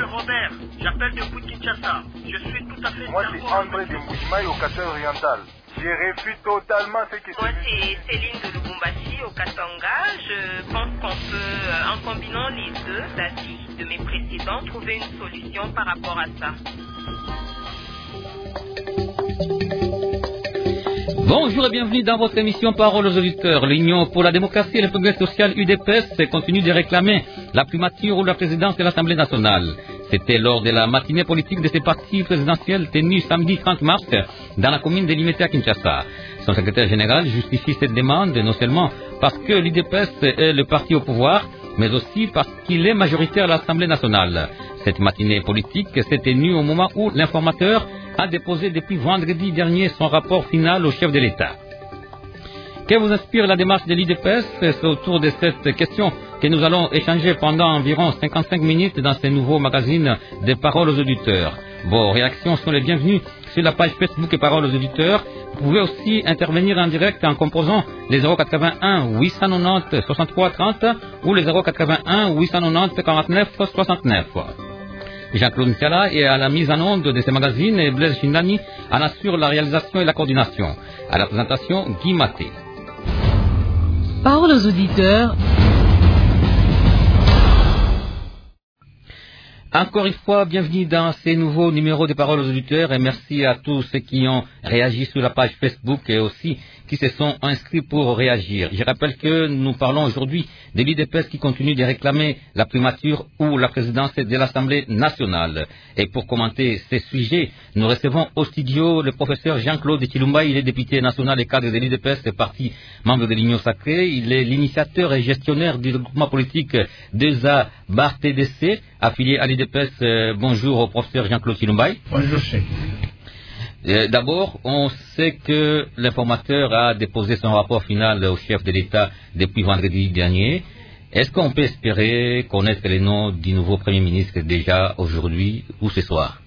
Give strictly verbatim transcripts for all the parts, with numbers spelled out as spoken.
Robert, j'appelle depuis Kinshasa. Je suis tout à fait... Moi, c'est André de Moujimaï au Katanga oriental. Je refuse totalement ce que Moi, c'est Céline de Lubumbashi au Katanga. Je pense qu'on peut, en combinant les deux avis de mes précédents, trouver une solution par rapport à ça. Bonjour et bienvenue dans votre émission Parole aux auditeurs. L'Union pour la démocratie et le progrès social U D P S continue de réclamer la primature ou la présidence de l'Assemblée nationale. C'était lors de la matinée politique de ces partis présidentiels tenue samedi trente mars dans la commune de Limete à Kinshasa. Son secrétaire général justifie cette demande non seulement parce que l'U D P S est le parti au pouvoir, mais aussi parce qu'il est majoritaire à l'Assemblée nationale. Cette matinée politique s'est tenue au moment où l'informateur a déposé depuis vendredi dernier son rapport final au chef de l'État. Que vous inspire la démarche de l'U D P S? C'est autour de cette question que nous allons échanger pendant environ cinquante-cinq minutes dans ce nouveau magazine des Paroles aux auditeurs. Vos réactions sont les bienvenues sur la page Facebook et Paroles aux auditeurs. Vous pouvez aussi intervenir en direct en composant les zéro quatre-vingt-un huit cent quatre-vingt-dix soixante-trois trente ou les zéro quatre-vingt-un huit cent quatre-vingt-dix quarante-neuf soixante-neuf. Jean-Claude Ntiala est à la mise en onde de ce magazine et Blaise Chindani en assure la réalisation et la coordination. À la présentation, Guy Maté. Parole aux auditeurs. Encore une fois, bienvenue dans ces nouveaux numéros des Paroles aux auditeurs et merci à tous ceux qui ont réagi sur la page Facebook et aussi qui se sont inscrits pour réagir. Je rappelle que nous parlons aujourd'hui de l'U D P S qui continue de réclamer la primature ou la présidence de l'Assemblée nationale. Et pour commenter ces sujets, nous recevons au studio le professeur Jean-Claude Chilumba. Il est député national et cadre de l'U D P S, parti membre de l'Union sacrée. Il est l'initiateur et gestionnaire du groupement politique deux A B A R T D C, affilié à l'U D P S. Euh, bonjour au professeur Jean-Claude Chilumba. Bonjour, chef. D'abord, on sait que l'informateur a déposé son rapport final au chef de l'État depuis vendredi dernier. Est-ce qu'on peut espérer connaître les noms du nouveau Premier ministre déjà aujourd'hui ou ce soir?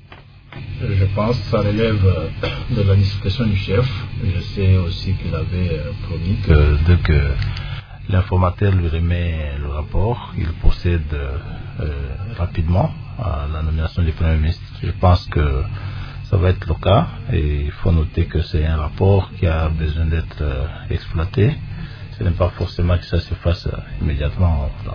Je pense que ça relève de la discussion du chef. Je sais aussi qu'il avait promis que dès que l'informateur lui remet le rapport, il procède euh, rapidement à la nomination du Premier ministre. Je pense que ça va être le cas et il faut noter que c'est un rapport qui a besoin d'être euh, exploité. Ce n'est pas forcément que ça se fasse euh, immédiatement. Non.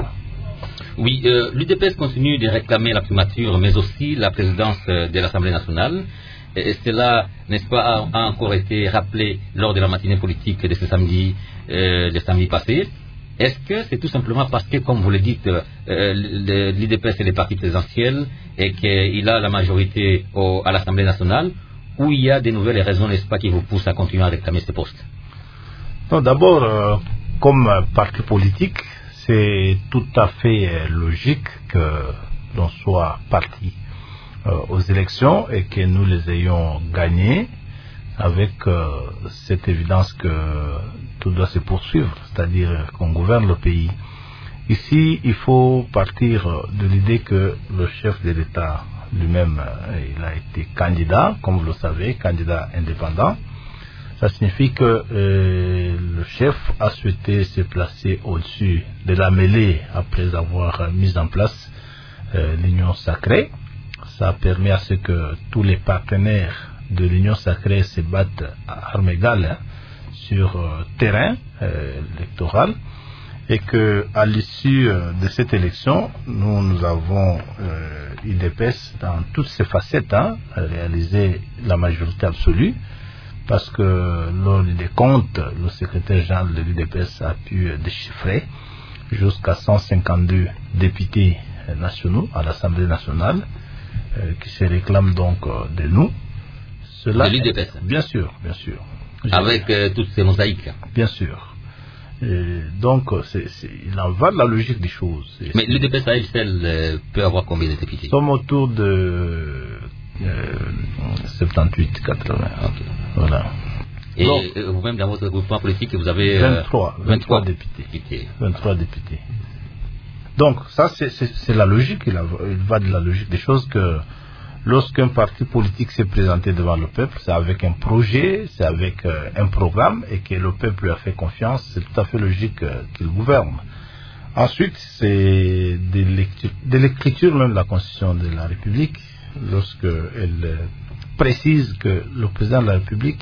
Oui, euh, l'U D P S continue de réclamer la primature, mais aussi la présidence euh, de l'Assemblée nationale. Et cela, n'est-ce pas, a, a encore été rappelé lors de la matinée politique de ce samedi, euh, de samedi passé. Est-ce que c'est tout simplement parce que, comme vous le dites, euh, l'U D P S est le parti présidentiel et qu'il a la majorité au, à l'Assemblée nationale, ou il y a des nouvelles raisons, n'est-ce pas, qui vous poussent à continuer à réclamer ce poste? Non, d'abord, euh, comme parti politique, c'est tout à fait euh, logique que l'on soit parti euh, aux élections et que nous les ayons gagnées, avec euh, cette évidence que tout doit se poursuivre, c'est-à-dire qu'on gouverne le pays. Ici, il faut partir de l'idée que le chef de l'État lui-même, il a été candidat, comme vous le savez, candidat indépendant. Ça signifie que euh, le chef a souhaité se placer au-dessus de la mêlée après avoir mis en place euh, l'Union sacrée. Ça permet à ce que tous les partenaires de l'Union sacrée se battent à armes égales hein, sur euh, terrain euh, électoral et que à l'issue euh, de cette élection, nous, nous avons euh, U D P S dans toutes ses facettes hein, réalisé la majorité absolue parce que lors des comptes, le secrétaire général de l'U D P S a pu euh, déchiffrer jusqu'à cent cinquante-deux députés euh, nationaux à l'Assemblée nationale euh, qui se réclament donc euh, de nous. Cela, de l'U D P S. Bien sûr, bien sûr. Avec euh, toutes ces mosaïques. Bien sûr. Et donc, c'est, c'est, il en va de la logique des choses. Et mais l'U D P S à elle seule euh, peut avoir combien de députés? Nous sommes autour de euh, soixante-dix quatre-vingts. Okay. Voilà. Et donc, vous-même, dans votre groupement politique, vous avez euh, vingt-trois, vingt-trois, vingt-trois députés. députés. vingt-trois députés. Donc, ça, c'est, c'est, c'est la logique. Il, a, il va de la logique des choses que lorsqu'un parti politique s'est présenté devant le peuple, c'est avec un projet, c'est avec euh, un programme et que le peuple lui a fait confiance, c'est tout à fait logique euh, qu'il gouverne. Ensuite, c'est de l'écriture même de la Constitution de la République, lorsque elle précise que le président de la République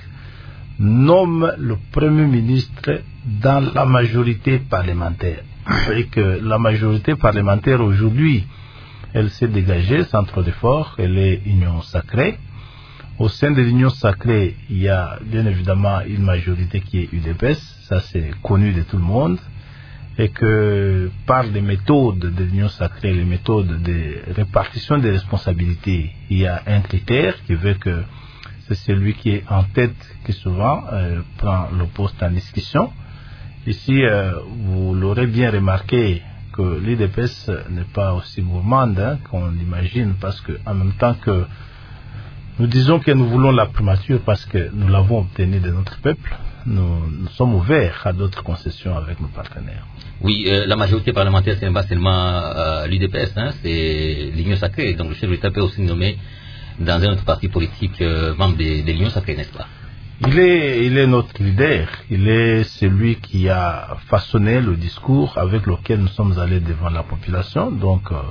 nomme le Premier ministre dans la majorité parlementaire. Et que la majorité parlementaire aujourd'hui, elle s'est dégagée sans trop d'efforts, elle est union sacrée. Au sein de l'union sacrée, il y a bien évidemment une majorité qui est U D P S, ça c'est connu de tout le monde, et que par les méthodes de l'union sacrée, les méthodes de répartition des responsabilités, il y a un critère qui veut que c'est celui qui est en tête qui souvent euh, prend le poste en discussion. Ici, euh, vous l'aurez bien remarqué que l'U D P S n'est pas aussi gourmande hein, qu'on l'imagine, parce que en même temps que nous disons que nous voulons la primature parce que nous l'avons obtenue de notre peuple, nous, nous sommes ouverts à d'autres concessions avec nos partenaires. Oui, euh, la majorité parlementaire, ce n'est pas seulement euh, l'U D P S, hein, c'est l'Union sacrée. Donc le chef de l'État peut aussi nommer dans un autre parti politique euh, membre de, de l'Union sacrée, n'est-ce pas? Il est, il est notre leader, il est celui qui a façonné le discours avec lequel nous sommes allés devant la population, donc euh,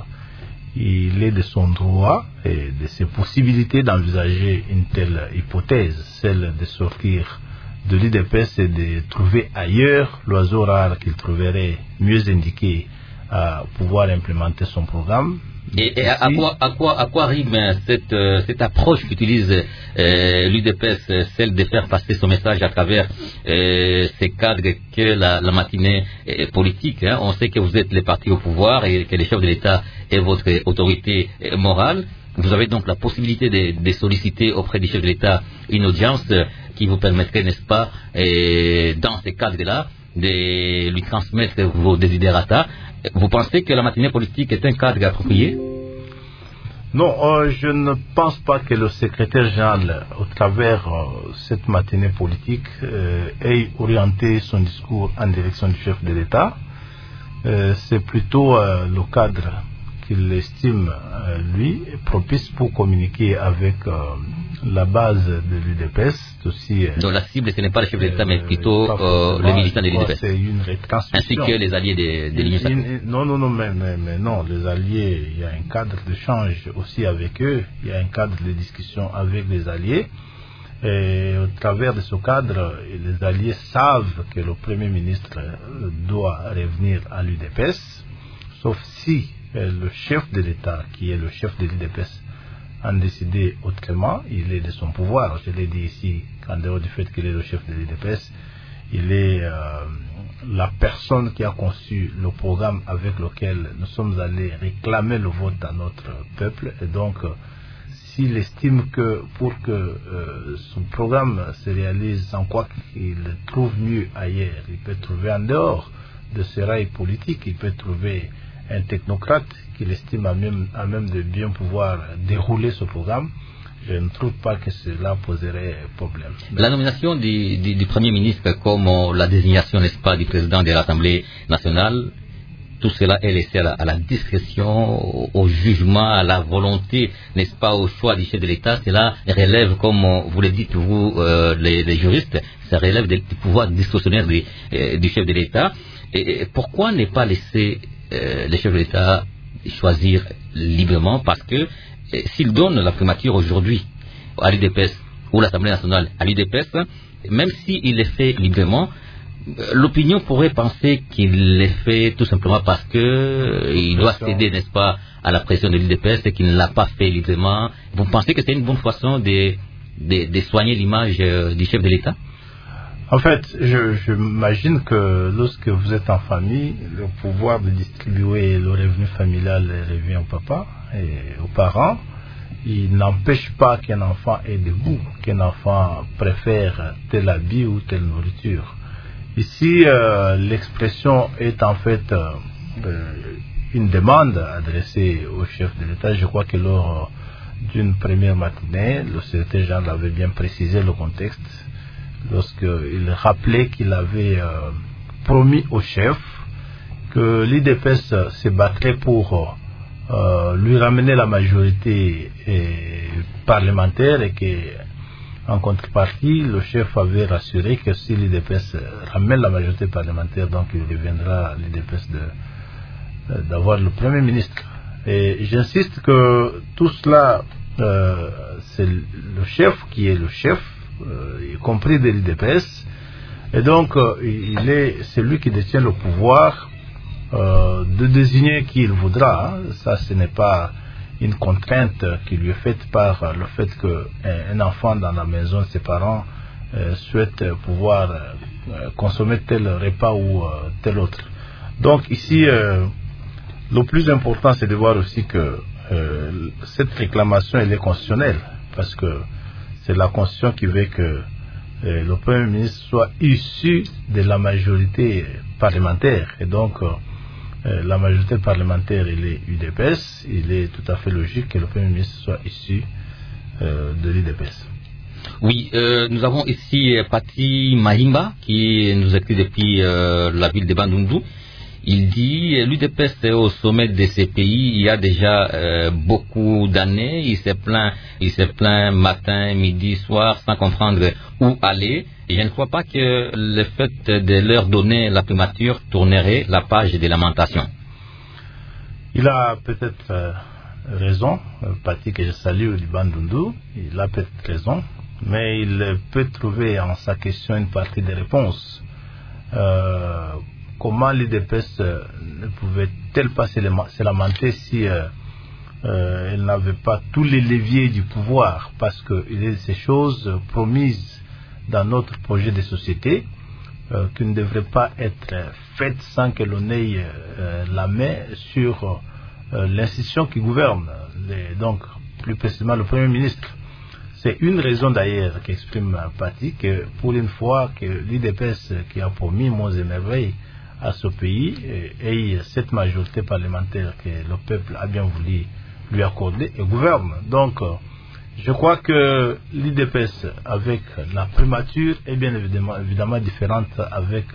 il est de son droit et de ses possibilités d'envisager une telle hypothèse, celle de sortir de l'U D P S et de trouver ailleurs l'oiseau rare qu'il trouverait mieux indiqué à pouvoir implémenter son programme. Et, et à, à, quoi, à, quoi, à quoi rime cette, euh, cette approche qu'utilise euh, l'U D P S, celle de faire passer son message à travers euh, ces cadres que la, la matinée est politique, hein. On sait que vous êtes les partis au pouvoir et que le chef de l'État est votre autorité morale. Vous avez donc la possibilité de, de solliciter auprès du chef de l'État une audience qui vous permettrait, n'est-ce pas, et dans ces cadres-là, de lui transmettre vos desiderata. Vous pensez que la matinée politique est un cadre approprié? Non, euh, je ne pense pas que le secrétaire général, au travers euh, cette matinée politique, euh, ait orienté son discours en direction du chef de l'État. Euh, c'est plutôt euh, le cadre qu'il estime, euh, lui, propice pour communiquer avec euh, la base de l'U D P S. Aussi, euh, Donc la cible, ce n'est pas le chef de l'État, mais plutôt euh, les militants de l'U D P S. C'est une retransmission. Ainsi que les alliés de, de l'Union sacrée. Non, non, non, mais, mais, mais non, les alliés, il y a un cadre d'échange aussi avec eux, il y a un cadre de discussion avec les alliés. Et au travers de ce cadre, les alliés savent que le Premier ministre doit revenir à l'U D P S, sauf si le chef de l'État, qui est le chef de l'U D P S, a décidé autrement. Il est de son pouvoir. Je l'ai dit ici, qu'en dehors du fait qu'il est le chef de l'U D P S, il est euh, la personne qui a conçu le programme avec lequel nous sommes allés réclamer le vote dans notre peuple. Et donc, euh, s'il estime que pour que euh, son programme se réalise, sans quoi qu'il trouve mieux ailleurs, il peut trouver en dehors de ce rail politique, il peut trouver un technocrate qu'il estime à même, à même de bien pouvoir dérouler ce programme. Je ne trouve pas que cela poserait problème. La nomination du, du, du Premier ministre comme la désignation, n'est-ce pas, du président de l'Assemblée nationale, tout cela est laissé à la, à la discrétion, au, au jugement, à la volonté, n'est-ce pas, au choix du chef de l'État. Cela relève, comme vous le dites vous, euh, les, les juristes, ça relève du pouvoir discrétionnaire du, euh, du chef de l'État. Et, et pourquoi ne pas laisser euh, le chef de l'État choisir librement? Parce que euh, s'il donne la primature aujourd'hui à l'U D P S ou l'Assemblée nationale à l'U D P S, même s'il le fait librement, l'opinion pourrait penser qu'il le fait tout simplement parce que euh, il doit céder, n'est-ce pas, à la pression de l'U D P S et qu'il ne l'a pas fait librement. Vous pensez que c'est une bonne façon de, de, de soigner l'image euh, du chef de l'État? En fait, je, je m'imagine que lorsque vous êtes en famille, le pouvoir de distribuer le revenu familial revient au papa et aux parents. Il n'empêche pas qu'un enfant ait des goûts, qu'un enfant préfère tel habit ou telle nourriture. Ici, euh, l'expression est en fait euh, une demande adressée au chef de l'État. Je crois que lors d'une première matinée, le secrétaire général avait bien précisé le contexte, lorsqu'il rappelait qu'il avait euh, promis au chef que l'U D P S se battrait pour euh, lui ramener la majorité euh, parlementaire et que, en contrepartie, le chef avait rassuré que si l'U D P S ramène la majorité parlementaire, donc il deviendra l'U D P S de euh, d'avoir le Premier ministre. Et j'insiste que tout cela, euh, c'est le chef qui est le chef, euh, y compris de l'U D P S, et donc euh, il est celui qui détient le pouvoir euh, de désigner qui il voudra. Hein. Ça, ce n'est pas une contrainte qui lui est faite par le fait qu'un enfant dans la maison de ses parents euh, souhaite pouvoir euh, consommer tel repas ou euh, tel autre. Donc ici, euh, le plus important, c'est de voir aussi que euh, cette réclamation, elle est constitutionnelle, parce que c'est la Constitution qui veut que euh, le Premier ministre soit issu de la majorité parlementaire. Et donc, euh, euh, la majorité parlementaire, il est U D P S, il est tout à fait logique que le Premier ministre soit issu euh, de l'U D P S. Oui, euh, nous avons ici Pati Mahimba, qui nous écrit depuis euh, la ville de Bandundu. Il dit, l'U D P S est au sommet de ces pays il y a déjà euh, beaucoup d'années. Il s'est plaint, il s'est plaint matin, midi, soir, sans comprendre où aller. Et je ne crois pas que le fait de leur donner la primature tournerait la page des lamentations. Il a peut-être euh, raison, Pati que je salue du Bandundu, il a peut-être raison, mais il peut trouver en sa question une partie des réponses. Euh, Comment l'U D P S euh, ne pouvait-elle pas se, se lamenter si euh, euh, elle n'avait pas tous les leviers du pouvoir, parce qu'il y a ces choses promises dans notre projet de société euh, qui ne devraient pas être faites sans que l'on ait euh, la main sur euh, l'institution qui gouverne, les, donc plus précisément le Premier ministre. C'est une raison d'ailleurs qu'exprime Pati, que pour une fois que l'U D P S qui a promis monts et merveilles à ce pays ait cette majorité parlementaire que le peuple a bien voulu lui accorder et gouverne. Donc, je crois que l'U D P S avec la primature est bien évidemment, évidemment différente avec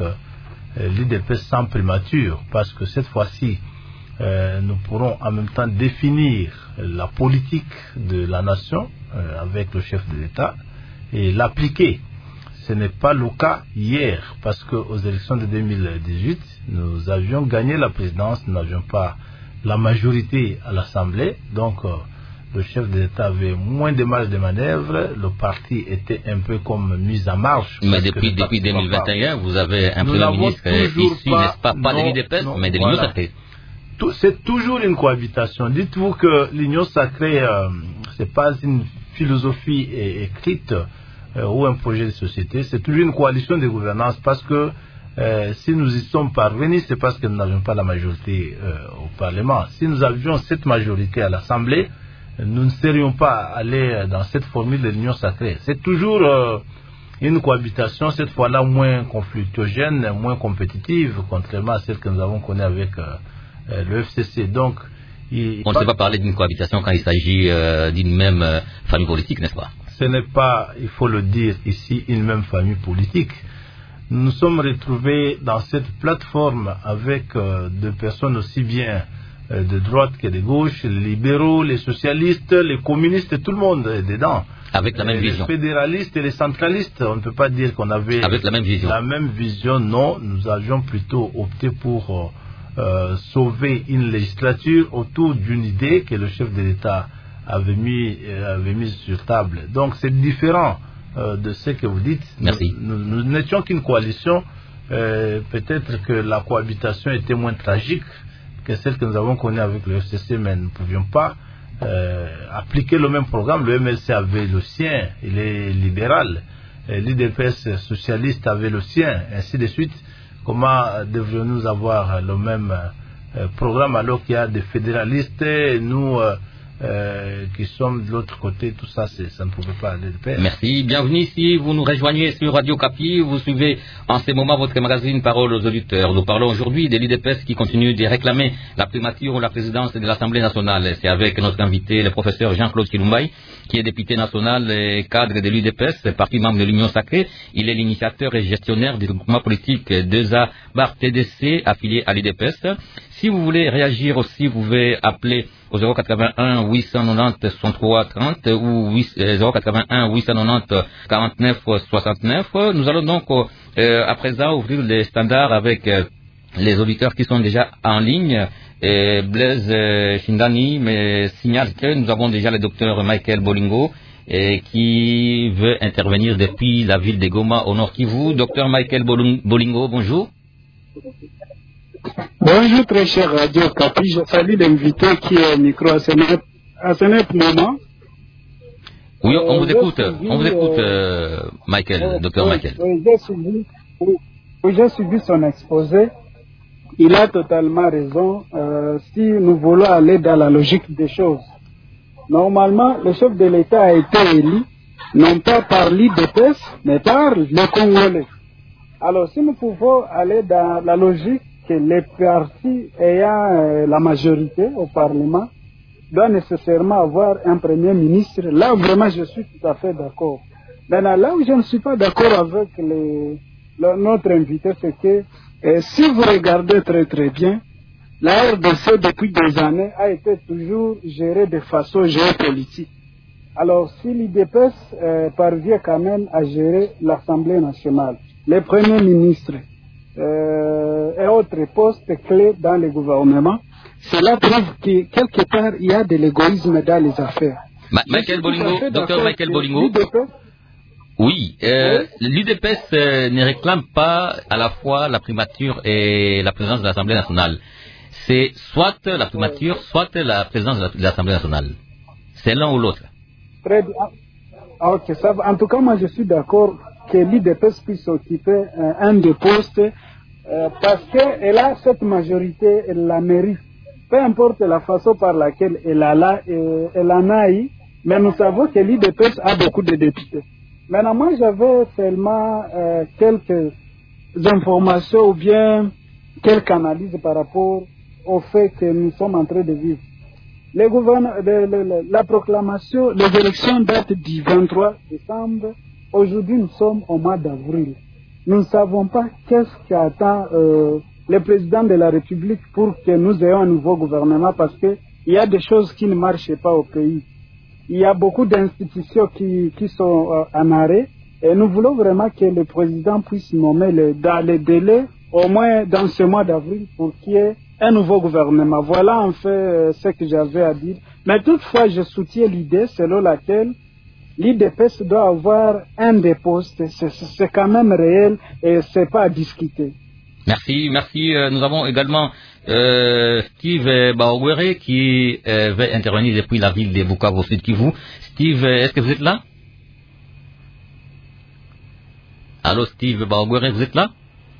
l'U D P S sans primature, parce que cette fois-ci, euh, nous pourrons en même temps définir la politique de la nation euh, avec le chef de l'État et l'appliquer. Ce n'est pas le cas hier, parce qu'aux élections de deux mille dix-huit, nous avions gagné la présidence, nous n'avions pas la majorité à l'Assemblée, donc euh, le chef de l'État avait moins de marge de manœuvre, le parti était un peu comme mis en marche. Mais depuis, depuis deux mille vingt et un, vous avez un Premier ministre issu, n'est-ce pas, pas de l'U D P S, mais de l'Union voilà. Sacrée. C'est toujours une cohabitation. Dites-vous que l'Union Sacrée, euh, ce n'est pas une philosophie écrite, ou un projet de société, c'est toujours une coalition de gouvernance, parce que euh, si nous y sommes parvenus, c'est parce que nous n'avions pas la majorité euh, au Parlement. Si nous avions cette majorité à l'Assemblée, nous ne serions pas allés dans cette formule de l'Union Sacrée. C'est toujours euh, une cohabitation, cette fois-là moins conflictogène, moins compétitive, contrairement à celle que nous avons connue avec euh, euh, le F C C. Donc, il, on ne sait pas parler d'une cohabitation quand il s'agit euh, d'une même euh, famille politique, n'est-ce pas? Ce n'est pas, il faut le dire ici, une même famille politique. Nous nous sommes retrouvés dans cette plateforme avec euh, des personnes aussi bien euh, de droite que de gauche, les libéraux, les socialistes, les communistes, tout le monde est dedans. Avec la même et vision. Les fédéralistes et les centralistes, on ne peut pas dire qu'on avait avec la même vision. La même vision, non. Nous avions plutôt opté pour euh, sauver une législature autour d'une idée que le chef de l'État avait mis, avait mis sur table. Donc c'est différent euh, de ce que vous dites. Merci. Nous, nous, nous n'étions qu'une coalition. Euh, peut-être que la cohabitation était moins tragique que celle que nous avons connue avec le F C C, mais nous ne pouvions pas euh, appliquer le même programme. Le M L C avait le sien, il est libéral. L'U D P S socialiste avait le sien, ainsi de suite. Comment devrions-nous avoir le même euh, programme alors qu'il y a des fédéralistes et nous... Euh, Euh, qui sommes de l'autre côté, tout ça, ça ne pouvait pas aller de pair. Merci, bienvenue ici, vous nous rejoignez sur Radio Kapi, vous suivez en ce moment votre magazine Parole aux auditeurs. Nous parlons aujourd'hui de l'U D P S qui continue de réclamer la primature ou la présidence de l'Assemblée nationale. C'est avec notre invité, le professeur Jean-Claude Kilumbaï, qui est député national et cadre de l'U D P S, parti membre de l'Union Sacrée. Il est l'initiateur et gestionnaire du groupement politique deux A Bar T D C, affilié à l'U D P S. Si vous voulez réagir aussi, vous pouvez appeler au zéro quatre-vingt-un huit cent quatre-vingt-dix soixante-trois trente ou zéro quatre-vingt-un huit cent quatre-vingt-dix quarante-neuf soixante-neuf. Nous allons donc euh, à présent ouvrir les standards avec euh, les auditeurs qui sont déjà en ligne. Et Blaise euh, Shindani me signale que nous avons déjà le docteur Michael Bolingo et qui veut intervenir depuis la ville de Goma au Nord Kivu. Docteur Michael Bolingo, bonjour. Bonjour très cher Radio Capi, je salue l'invité qui est au micro à ce moment. Oui, on euh, vous écoute, suivi, on vous écoute, euh, euh, Michael, euh, docteur oui, Michael. Oui, j'ai suivi, oui, oui, j'ai suivi son exposé. Il a totalement raison. Euh, si nous voulons aller dans la logique des choses, normalement, le chef de l'État a été élu, non pas par l'I D P S, mais par les Congolais. Alors, si nous pouvons aller dans la logique que les partis ayant euh, la majorité au Parlement doivent nécessairement avoir un Premier ministre, là, vraiment, je suis tout à fait d'accord. Maintenant, là où je ne suis pas d'accord avec les, le, notre invité, c'est que euh, si vous regardez très très bien, la R D C, depuis des années, a été toujours gérée de façon géopolitique. Alors, si l'I D P S euh, parvient quand même à gérer l'Assemblée nationale, les premiers ministres euh, et autres postes clés dans le gouvernement, cela prouve que quelque part, il y a de l'égoïsme dans les affaires. Ma Michael Bolingo, docteur Michael Bolingo. Oui, euh, oui. l'U D P S euh, ne réclame pas à la fois la primature et la présidence de l'Assemblée nationale. C'est soit la primature, oui. soit la présidence de l'Assemblée nationale. C'est l'un ou l'autre. Très bien. Ah, ok, ça va. En tout cas, moi, je suis d'accord que l'U D P S puisse occuper euh, un des postes euh, parce qu'elle a cette majorité, elle la mérite. Peu importe la façon par laquelle elle, a là, euh, elle en a eu, mais nous savons que l'U D P S a beaucoup de députés. Maintenant, moi, j'avais seulement euh, quelques informations ou bien quelques analyses par rapport au fait que nous sommes en train de vivre. Les gouverne- le, le, le, la proclamation, les élections datent du vingt-trois décembre. Aujourd'hui, nous sommes au mois d'avril. Nous ne savons pas qu'est-ce qui attend euh, le président de la République pour que nous ayons un nouveau gouvernement parce qu'il y a des choses qui ne marchent pas au pays. Il y a beaucoup d'institutions qui, qui sont euh, en arrêt et nous voulons vraiment que le président puisse nommer le, dans les délais, au moins dans ce mois d'avril, pour qu'il y ait un nouveau gouvernement. Voilà en fait euh, ce que j'avais à dire. Mais toutefois, je soutiens l'idée selon laquelle l'I D P S doit avoir un des postes. C'est, c'est quand même réel et c'est pas à discuter. Merci, merci. Euh, nous avons également euh, Steve Baogwere qui euh, veut intervenir depuis la ville de Bukavu au Sud Kivu. Steve, est-ce que vous êtes là? Allô, Steve Baogwere, vous êtes là?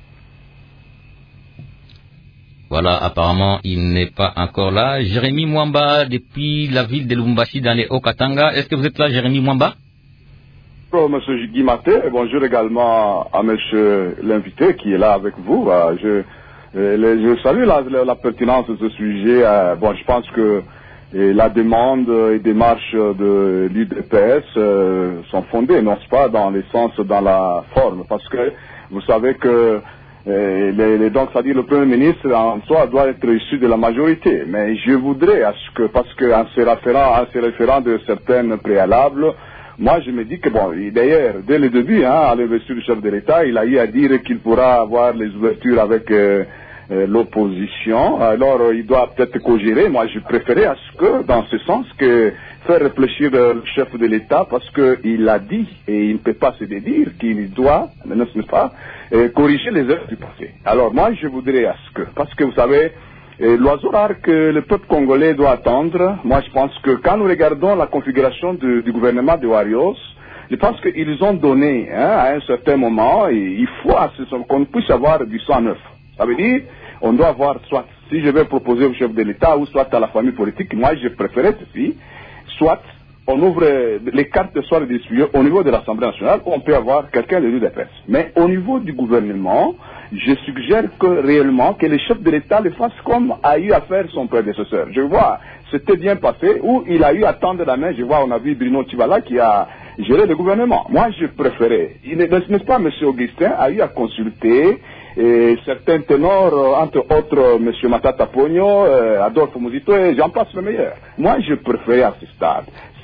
Voilà, apparemment, il n'est pas encore là. Jérémy Mwamba, depuis la ville de Lubumbashi dans les Hauts-Katanga. Est-ce que vous êtes là, Jérémy Mwamba? Bonjour, monsieur Guy Maté, et bonjour également à monsieur l'invité qui est là avec vous. Je, je salue la, la pertinence de ce sujet. Bon, je pense que la demande et démarche de l'U D P S sont fondées, non pas dans le sens, dans la forme, parce que vous savez que Et les, les, donc, c'est-à-dire le Premier ministre en soi doit être issu de la majorité. Mais je voudrais, à ce que, parce qu'en se référant, en se référant de certaines préalables, moi je me dis que bon, d'ailleurs, dès le début, hein, à l'investiture du chef de l'État, il a eu à dire qu'il pourra avoir les ouvertures avec euh, euh, l'opposition. Alors, il doit peut-être co-gérer. Moi, je préférais à ce que, dans ce sens, que faire réfléchir le chef de l'État, parce qu'il a dit, et il ne peut pas se dédire, qu'il doit, n'est-ce pas, et corriger les erreurs du passé. Alors moi, je voudrais à ce que, parce que vous savez, l'oiseau rare que le peuple congolais doit attendre, moi je pense que quand nous regardons la configuration du, du gouvernement de Warios, je pense qu'ils ont donné, hein, à un certain moment, et il faut qu'on puisse avoir du sang neuf. Ça veut dire, on doit avoir soit, si je vais proposer au chef de l'État ou soit à la famille politique, moi je préférais ceci, soit on ouvre les cartes de soir distribuées au niveau de l'Assemblée nationale où on peut avoir quelqu'un de l'U D P S. Mais au niveau du gouvernement, je suggère que réellement que le chef de l'État le fasse comme a eu à faire son prédécesseur. Je vois, c'était bien passé, où il a eu à tendre la main. Je vois, on a vu Bruno Tchivala qui a géré le gouvernement. Moi, je préférais. Il n'est-ce pas, M. Augustin a eu à consulter et certains ténors, entre autres M. Matata Pogno, euh, Adolphe Mouzito et j'en passe le meilleur. Moi, je préférais à ce stade.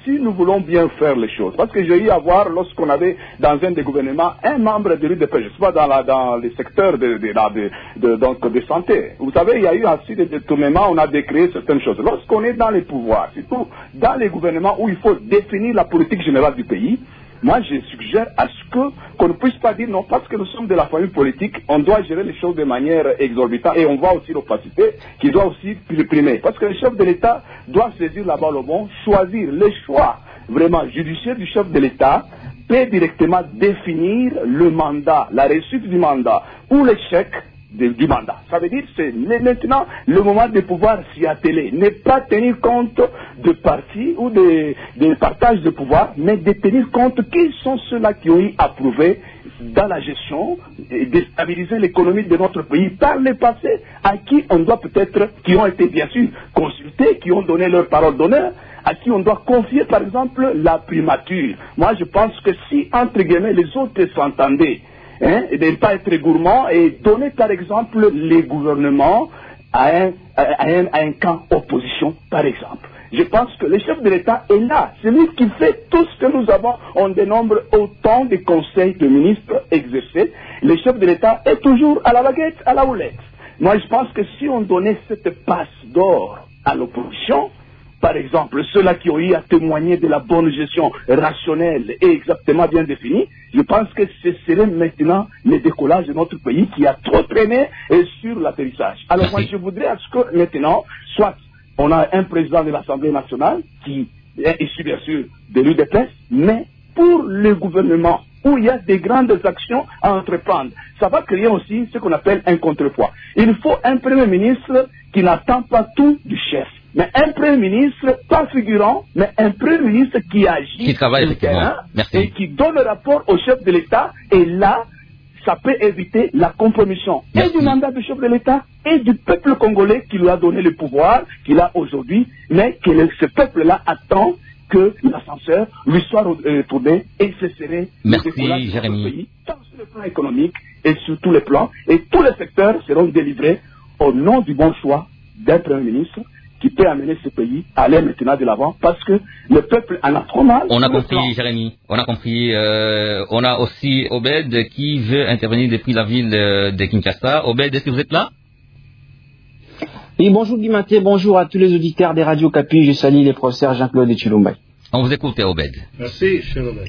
si nous voulons bien faire les choses, parce que j'ai eu à voir lorsqu'on avait dans un des gouvernements un membre de l'U D P, je ne sais pas dans, la, dans les secteurs de, de, de, de, donc de santé. Vous savez, il y a eu aussi des détournements, on a décrété certaines choses. Lorsqu'on est dans les pouvoirs, surtout dans les gouvernements où il faut définir la politique générale du pays, moi, je suggère à ce que qu'on ne puisse pas dire non, parce que nous sommes de la famille politique, on doit gérer les choses de manière exorbitante et on voit aussi l'opacité qui doit aussi primer. Parce que le chef de l'État doit saisir la balle au bon, choisir le choix vraiment judiciaire du chef de l'État peut directement définir le mandat, la réussite du mandat ou l'échec du mandat. Ça veut dire que c'est maintenant le moment de pouvoir s'y atteler. Ne pas tenir compte de partis ou de, de partage de pouvoir, mais de tenir compte qui sont ceux-là qui ont eu approuvé dans la gestion et déstabiliser l'économie de notre pays par le passé, à qui on doit peut-être, qui ont été bien sûr consultés, qui ont donné leur parole d'honneur, à qui on doit confier par exemple la primature. Moi je pense que si entre guillemets les autres s'entendaient, Hein, et de ne pas être gourmand et donner par exemple les gouvernements à un, à un, à un camp opposition par exemple. Je pense que le chef de l'État est là, c'est lui qui fait tout ce que nous avons, on dénombre autant de conseils de ministres exercés, le chef de l'État est toujours à la baguette, à la houlette. Moi je pense que si on donnait cette passe d'or à l'opposition, par exemple, ceux-là qui ont eu à témoigner de la bonne gestion rationnelle et exactement bien définie, je pense que ce serait maintenant le décollage de notre pays qui a trop traîné sur l'atterrissage. Alors moi, je voudrais à ce que maintenant, soit on a un président de l'Assemblée nationale qui est issu bien sûr de l'U D P S, mais pour le gouvernement où il y a des grandes actions à entreprendre, ça va créer aussi ce qu'on appelle un contrepoids. Il faut un Premier ministre qui n'attend pas tout du chef. Mais un Premier ministre, pas figurant, mais un Premier ministre qui agit qui travaille effectivement et qui donne le rapport au chef de l'État. Et là, ça peut éviter la compromission et du mandat du chef de l'État et du peuple congolais qui lui a donné le pouvoir qu'il a aujourd'hui, mais que le, ce peuple-là attend que l'ascenseur lui soit retourné et ce serait Merci, le décollage Jérémy. du pays, tant sur le plan économique et sur tous les plans. Et tous les secteurs seront délivrés au nom du bon choix d'un Premier ministre qui peut amener ce pays à aller maintenant de l'avant parce que le peuple en a trop mal. On a compris, Jérémy. On a compris. Euh, on a aussi Obed qui veut intervenir depuis la ville de Kinshasa. Obed, est-ce que vous êtes là? Oui, bonjour Guy Maté, bonjour à tous les auditeurs des radios Capi. Je salue les professeurs Jean-Claude et Chilumbaï. On vous écoute, Obed. Merci, cher Obed.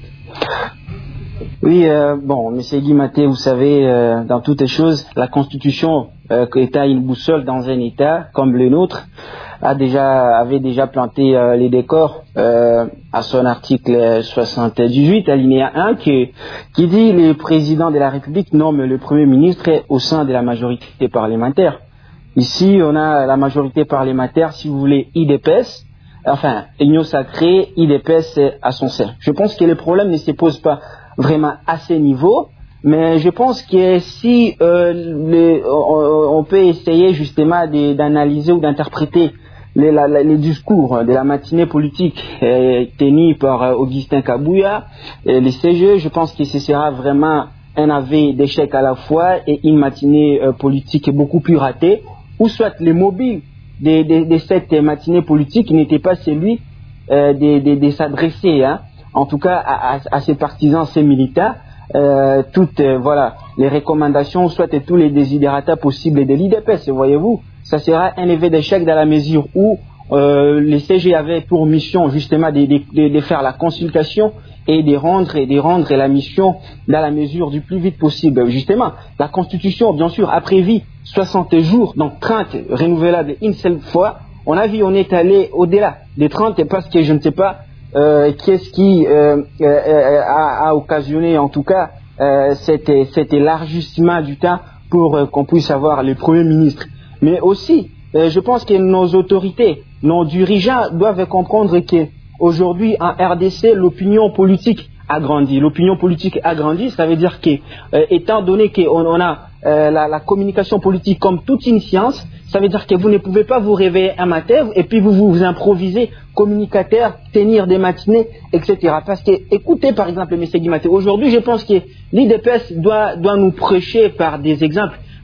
Oui, euh, bon, monsieur Guy Maté, vous savez, euh, dans toutes les choses, la Constitution, euh, que l'État une boussole dans un État comme le nôtre, a déjà, avait déjà planté euh, les décors euh, à son article soixante-dix-huit, alinéa un, qui, qui dit le président de la République nomme le Premier ministre au sein de la majorité parlementaire. Ici, on a la majorité parlementaire, si vous voulez, I D P S, enfin, Union sacrée, I D P S à son sein. Je pense que le problème ne se pose pas vraiment à ce niveau, mais je pense que si euh, les, on, on peut essayer justement de, d'analyser ou d'interpréter les, la, les discours de la matinée politique euh, tenus par euh, Augustin Kabouya, et les C G E, je pense que ce sera vraiment un aveu d'échec à la fois et une matinée euh, politique beaucoup plus ratée, ou soit les mobiles de, de, de cette matinée politique n'étaient pas celui euh, de, de, de s'adresser, hein, en tout cas à, à, à ces partisans, ces militants, euh, toutes euh, voilà, les recommandations, soit et tous les désidératas possibles de l'I D P S, voyez-vous. Ça sera un effet d'échec dans la mesure où euh, les C G avaient pour mission justement de, de, de, de faire la consultation et de rendre, et de rendre la mission dans la mesure du plus vite possible. Justement, la Constitution, bien sûr, a prévu soixante jours, donc trente renouvelables une seule fois. On a vu, on est allé au-delà des trente parce que je ne sais pas euh, qu'est-ce qui euh, euh, a, a occasionné en tout cas euh, cet, cet élargissement du temps pour euh, qu'on puisse avoir le Premier ministre. Mais aussi, euh, je pense que nos autorités, nos dirigeants doivent comprendre que aujourd'hui en R D C, l'opinion politique a grandi. L'opinion politique a grandi, ça veut dire que, euh, étant donné qu'on on a euh, la, la communication politique comme toute une science, ça veut dire que vous ne pouvez pas vous réveiller un matin et puis vous vous, vous improvisez communicateur, tenir des matinées, et cetera. Parce que, écoutez par exemple, M. Guimaté, aujourd'hui je pense que l'I D P S doit, doit nous prêcher par des exemples.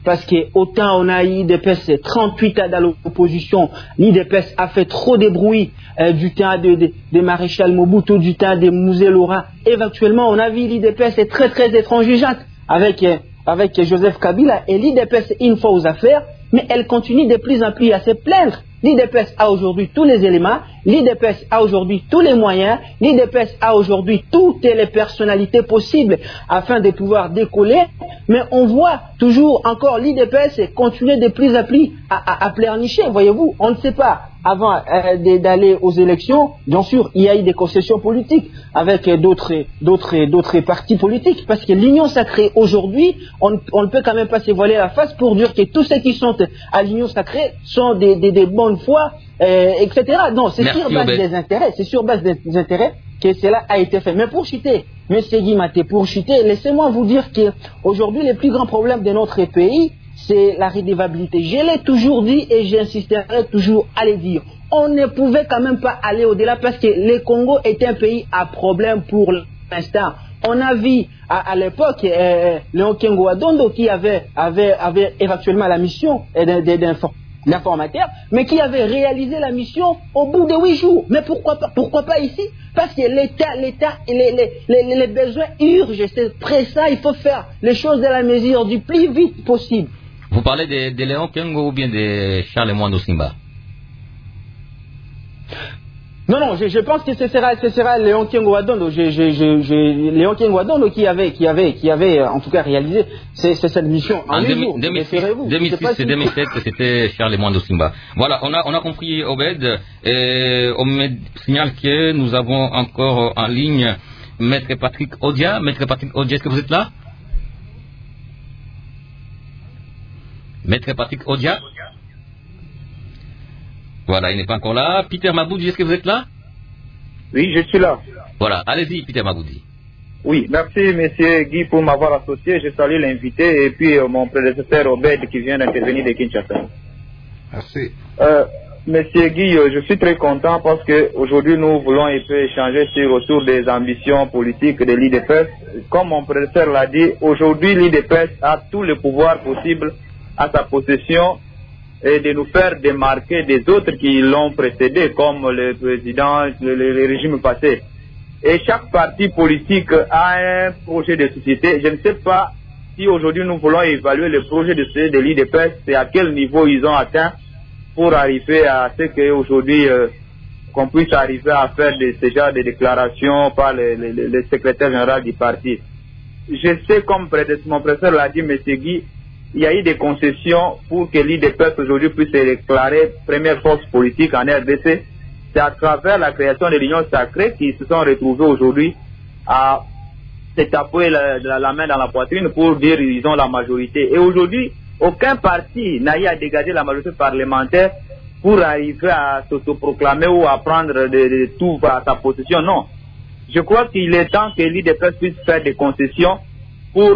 parce que autant on a l'I D P S trente-huit ans dans l'opposition, l'I D P S a fait trop de bruit euh, du temps de, de, de Maréchal Mobutu, du temps de Mouzé Laura. Éventuellement, on a vu l'I D P S est très très étrangeante avec, euh, avec Joseph Kabila, et l'I D P S une fois aux affaires, mais elle continue de plus en plus à se plaindre. L'I D P S a aujourd'hui tous les éléments, l'I D P S a aujourd'hui tous les moyens, l'I D P S a aujourd'hui toutes les personnalités possibles afin de pouvoir décoller, mais on voit toujours encore l'I D P S continuer de plus en plus à, à, à pleurnicher, voyez-vous, on ne sait pas. Avant euh, d'aller aux élections, bien sûr, il y a eu des concessions politiques avec d'autres, d'autres, d'autres partis politiques, parce que l'Union sacrée aujourd'hui, on, on ne peut quand même pas se voiler la face pour dire que tous ceux qui sont à l'Union sacrée sont des, des, des bonnes foi, euh, et cetera. Non, c'est sur base Obed. des intérêts, c'est sur base des intérêts que cela a été fait. Mais pour chuter, M. Guimaté, pour chuter, laissez-moi vous dire qu'aujourd'hui, le plus grand problème de notre pays, c'est la redevabilité. Je l'ai toujours dit et j'insisterai toujours à le dire. On ne pouvait quand même pas aller au-delà parce que le Congo est un pays à problème pour l'instant. On a vu à, à l'époque euh, Léon Kengo Adondo qui avait, avait, avait éventuellement la mission d'informateur, mais qui avait réalisé la mission au bout de huit jours. Mais pourquoi pas, pourquoi pas ici? Parce que l'État, l'État, les, les, les, les besoins urgent, c'est pressant, il faut faire les choses de la mesure du plus vite possible. Vous parlez de, de Léon Kengo ou bien de Charles Mwando Simba? Non, non, je, je pense que ce sera, ce sera Léon Kengo Adondo. Je, je, je, je, Léon Kengo Adondo qui avait, qui avait, qui avait en tout cas réalisé c'est, c'est cette mission en, en deux mille six et deux mille sept, c'était Charles Mwando Simba. Voilà, on a, on a compris, Obed. Et on me signale que nous avons encore en ligne Maître Patrick Odia. Maître Patrick Odia, est-ce que vous êtes là? Maître Patrick Odia. Voilà, il n'est pas encore là. Peter Maboudi, est-ce que vous êtes là? Oui, je suis là. Voilà, allez-y, Peter Maboudi. Oui, merci monsieur Guy pour m'avoir associé. Je salue l'invité et puis euh, mon prédécesseur Obed qui vient d'intervenir de Kinshasa. Merci. Euh, monsieur Guy, euh, je suis très content parce que aujourd'hui nous voulons un peu échanger sur autour des ambitions politiques de l'I D P S. Comme mon prédécesseur l'a dit, aujourd'hui l'I D P S a tous les pouvoirs possibles à sa possession et de nous faire démarquer des autres qui l'ont précédé, comme le président, le, le, le régime passé. Et chaque parti politique a un projet de société. Je ne sais pas si aujourd'hui nous voulons évaluer le projet de société de l'I D P S et à quel niveau ils ont atteint pour arriver à ce qu'aujourd'hui euh, qu'on puisse arriver à faire de, ce genre de déclarations par le, le, le, le secrétaire général du parti. Je sais, comme mon professeur l'a dit, M. Guy, il y a eu des concessions pour que l'I D P S aujourd'hui puisse se déclarer première force politique en R D C. C'est à travers la création de l'Union sacrée qu'ils se sont retrouvés aujourd'hui à se taper la, la, la main dans la poitrine pour dire qu'ils ont la majorité. Et aujourd'hui, aucun parti n'a eu à dégager la majorité parlementaire pour arriver à s'autoproclamer ou à prendre de, de tout à sa possession. Non. Je crois qu'il est temps que l'I D P S puisse faire des concessions pour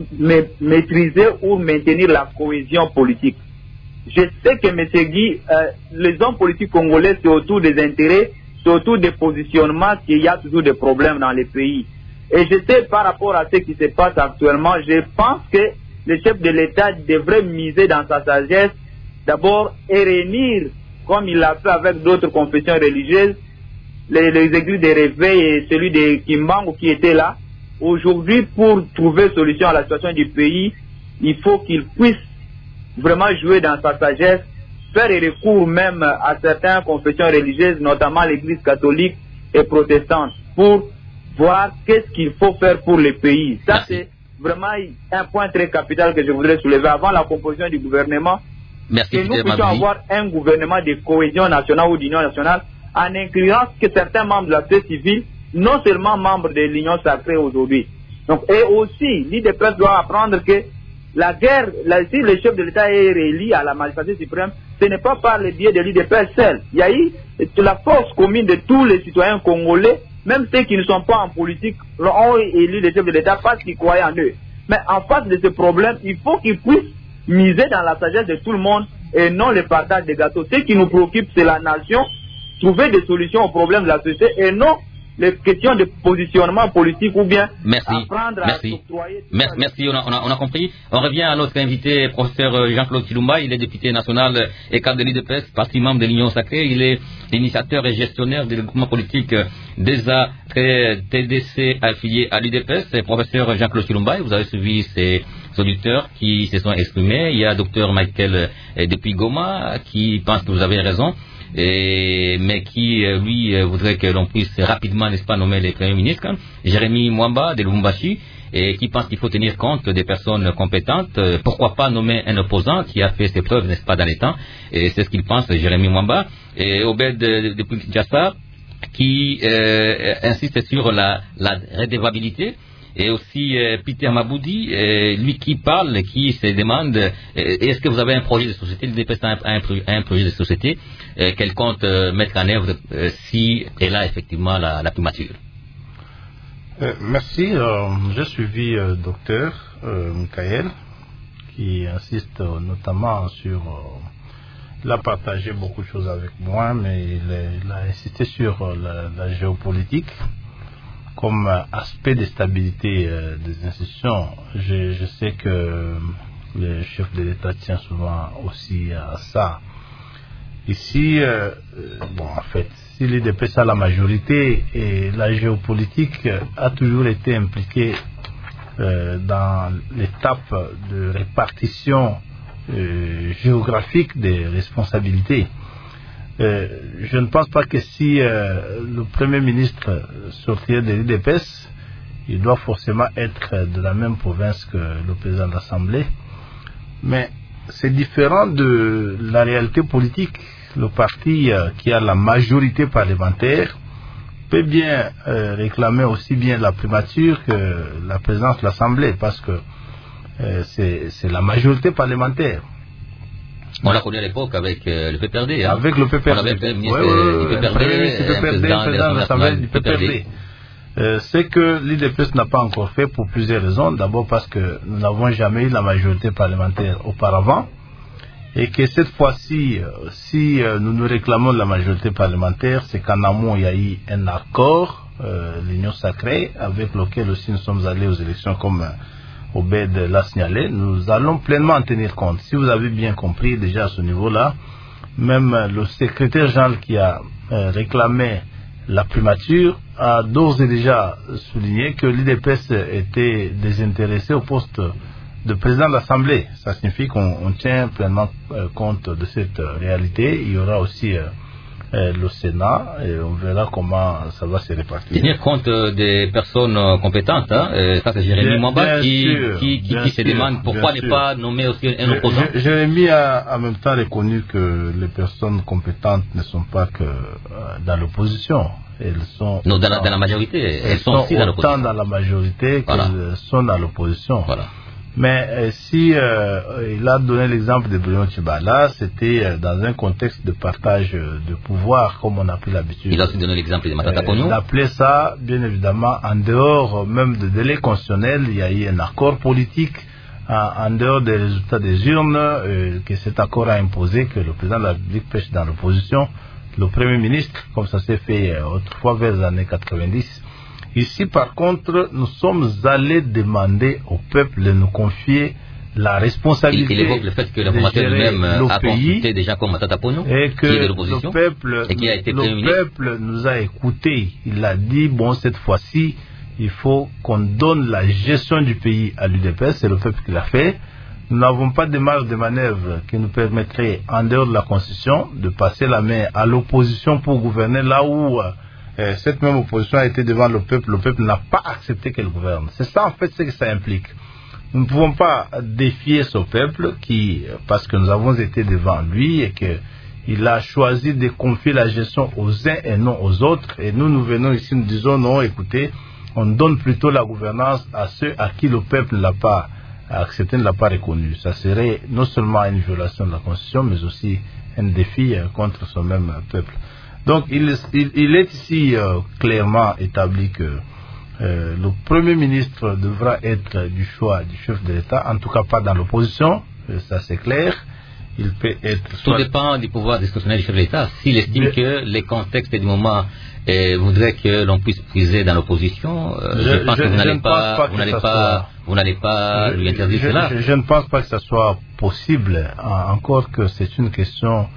maîtriser ou maintenir la cohésion politique. Je sais que M. Guy, euh, les hommes politiques congolais, c'est autour des intérêts, c'est autour des positionnements qu'il y a toujours des problèmes dans les pays. Et je sais par rapport à ce qui se passe actuellement, je pense que le chef de l'État devrait miser dans sa sagesse, d'abord et réunir, comme il l'a fait avec d'autres confessions religieuses, les, les églises de réveil et celui de Kimbangu qui était là. Aujourd'hui, pour trouver solution à la situation du pays, il faut qu'il puisse vraiment jouer dans sa sagesse, faire des recours même à certaines confessions religieuses, notamment l'église catholique et protestante, pour voir qu'est-ce qu'il faut faire pour le pays. Ça, c'est vraiment un point très capital que je voudrais soulever avant la composition du gouvernement. Merci, que nous puissions avoir un gouvernement de cohésion nationale ou d'union nationale, en incluant que certains membres de la société civile, non seulement membres de l'Union sacrée aujourd'hui. Donc, et aussi, l'I D P S doit apprendre que la guerre, la, si le chef de l'État est réélu à la magistrature suprême, ce n'est pas par le biais de l'I D P S seul. Il y a eu la force commune de tous les citoyens congolais, même ceux qui ne sont pas en politique, ont élu le chef de l'État parce qu'ils croyaient en eux. Mais en face de ce problème, il faut qu'ils puissent miser dans la sagesse de tout le monde et non le partage des gâteaux. Ce qui nous préoccupe, c'est la nation, trouver des solutions aux problèmes de la société et non les questions de positionnement politique ou bien merci. apprendre merci. à s'octroyer. Merci, merci. On, a, on, a, on a compris. On revient à notre invité, professeur Jean-Claude Chilumba. Il est député national et cadre de l'U D P S, parti membre de l'Union Sacrée. Il est initiateur et gestionnaire du groupement politique des A T D C affilié à l'U D P S. Professeur Jean-Claude Chilumba, vous avez suivi ces auditeurs qui se sont exprimés. Il y a docteur Michael depuis Goma qui pense que vous avez raison. Et, mais qui, lui, voudrait que l'on puisse rapidement, n'est-ce pas, nommer les premiers ministres. Jérémy Mwamba de Lubumbashi, et qui pense qu'il faut tenir compte des personnes compétentes. Pourquoi pas nommer un opposant qui a fait ses preuves, n'est-ce pas, dans les temps. Et c'est ce qu'il pense, Jérémy Mwamba. Et Obed de, de Kinshasa, qui euh, insiste sur la, la redevabilité. Et aussi euh, Peter Maboudi, euh, lui qui parle, qui se demande euh, est-ce que vous avez un projet de société, l'U D P S a un, un, un projet de société euh, qu'elle compte euh, mettre en œuvre euh, si elle a effectivement la, la primature. Euh, merci. Euh, J'ai suivi euh, docteur euh, Michael qui insiste euh, notamment sur... Euh, il a partagé beaucoup de choses avec moi, mais il, est, il a insisté sur euh, la, la géopolitique comme aspect de stabilité euh, des institutions. Je, je sais que le chef de l'État tient souvent aussi à ça. Ici, euh, bon, en fait, si l'U D P S a la majorité, et la géopolitique a toujours été impliquée euh, dans l'étape de répartition euh, géographique des responsabilités. Euh, je ne pense pas que si euh, le Premier ministre sortirait de l'U D P S, il doit forcément être de la même province que le président de l'Assemblée. Mais c'est différent de la réalité politique. Le parti euh, qui a la majorité parlementaire peut bien euh, réclamer aussi bien la primature que la présidence de l'Assemblée, parce que euh, c'est la majorité parlementaire. On l'a connu à l'époque avec euh, le P P R D. Hein. Avec le P P R D. On avait le ministre ouais, ouais, du P P R D, le président de l'Assemblée du P P R D. Euh, c'est que l'U D P S n'a pas encore fait pour plusieurs raisons. D'abord parce que nous n'avons jamais eu la majorité parlementaire auparavant. Et que cette fois-ci, euh, si euh, nous nous réclamons de la majorité parlementaire, c'est qu'en amont, il y a eu un accord, euh, l'Union Sacrée, avec lequel aussi nous sommes allés aux élections comme... Euh, Obed l'a signalé, nous allons pleinement en tenir compte. Si vous avez bien compris déjà à ce niveau-là, même le secrétaire général qui a euh, réclamé la primature a d'ores et déjà souligné que l'U D P S était désintéressé au poste de président de l'Assemblée. Ça signifie qu'on tient pleinement euh, compte de cette euh, réalité. Il y aura aussi... Euh, Euh, le Sénat, et on verra comment ça va se répartir. Tenir compte euh, des personnes euh, compétentes, hein, euh, ça c'est Jérémy Mwamba qui, sûr, qui, qui, qui se sûr, demande pourquoi ne pas nommer aussi un opposant. Je, Jérémy a en même temps reconnu que les personnes compétentes ne sont pas que euh, dans l'opposition. Elles sont non, dans la, dans la majorité, elles, elles sont, sont aussi dans l'opposition. Autant dans la majorité voilà. qu'elles sont dans l'opposition. Voilà. Mais euh, si euh, il a donné l'exemple de Bruno Tshibala, c'était euh, dans un contexte de partage euh, de pouvoir, comme on a pris l'habitude. Il a aussi donné l'exemple de Matata Ponyo. Euh, il appelait ça, bien évidemment, en dehors euh, même de délai constitutionnel, il y a eu un accord politique, en, en dehors des résultats des urnes, euh, que cet accord a imposé que le président de la République pêche dans l'opposition, le Premier ministre, comme ça s'est fait euh, autrefois vers les années quatre-vingt-dix. Ici, par contre, nous sommes allés demander au peuple de nous confier la responsabilité. Il, il évoque le fait que le formateur lui-même a consulté déjà comme Matata Ponyo, et que qui est de l'opposition, le peuple, et qui a été le peuple nous a écoutés. Il a dit, bon, cette fois-ci, il faut qu'on donne la gestion du pays à l'U D P S, c'est le peuple qui l'a fait. Nous n'avons pas de marge de manœuvre qui nous permettrait, en dehors de la Constitution, de passer la main à l'opposition pour gouverner là où... Euh, cette même opposition a été devant le peuple, le peuple n'a pas accepté qu'elle gouverne. C'est ça en fait ce que ça implique. Nous ne pouvons pas défier ce peuple qui, parce que nous avons été devant lui et qu'il a choisi de confier la gestion aux uns et non aux autres. Et nous, nous venons ici, nous disons non, écoutez, on donne plutôt la gouvernance à ceux à qui le peuple ne l'a pas accepté, ne l'a pas reconnu. Ça serait non seulement une violation de la Constitution, mais aussi un défi contre ce même peuple. Donc, il, il, il est ici euh, clairement établi que euh, le Premier ministre devra être du choix du chef de l'État, en tout cas pas dans l'opposition, ça c'est clair. il peut être... Tout soit... dépend du pouvoir discrétionnaire du chef de l'État. S'il estime Mais... que les contextes du moment eh, voudraient que l'on puisse puiser dans l'opposition, euh, je, je pense je, que vous n'allez pas, pas, vous n'allez pas, soit... vous n'allez pas je, lui interdire je, cela. Je, je ne pense pas que ce soit possible, encore que c'est une question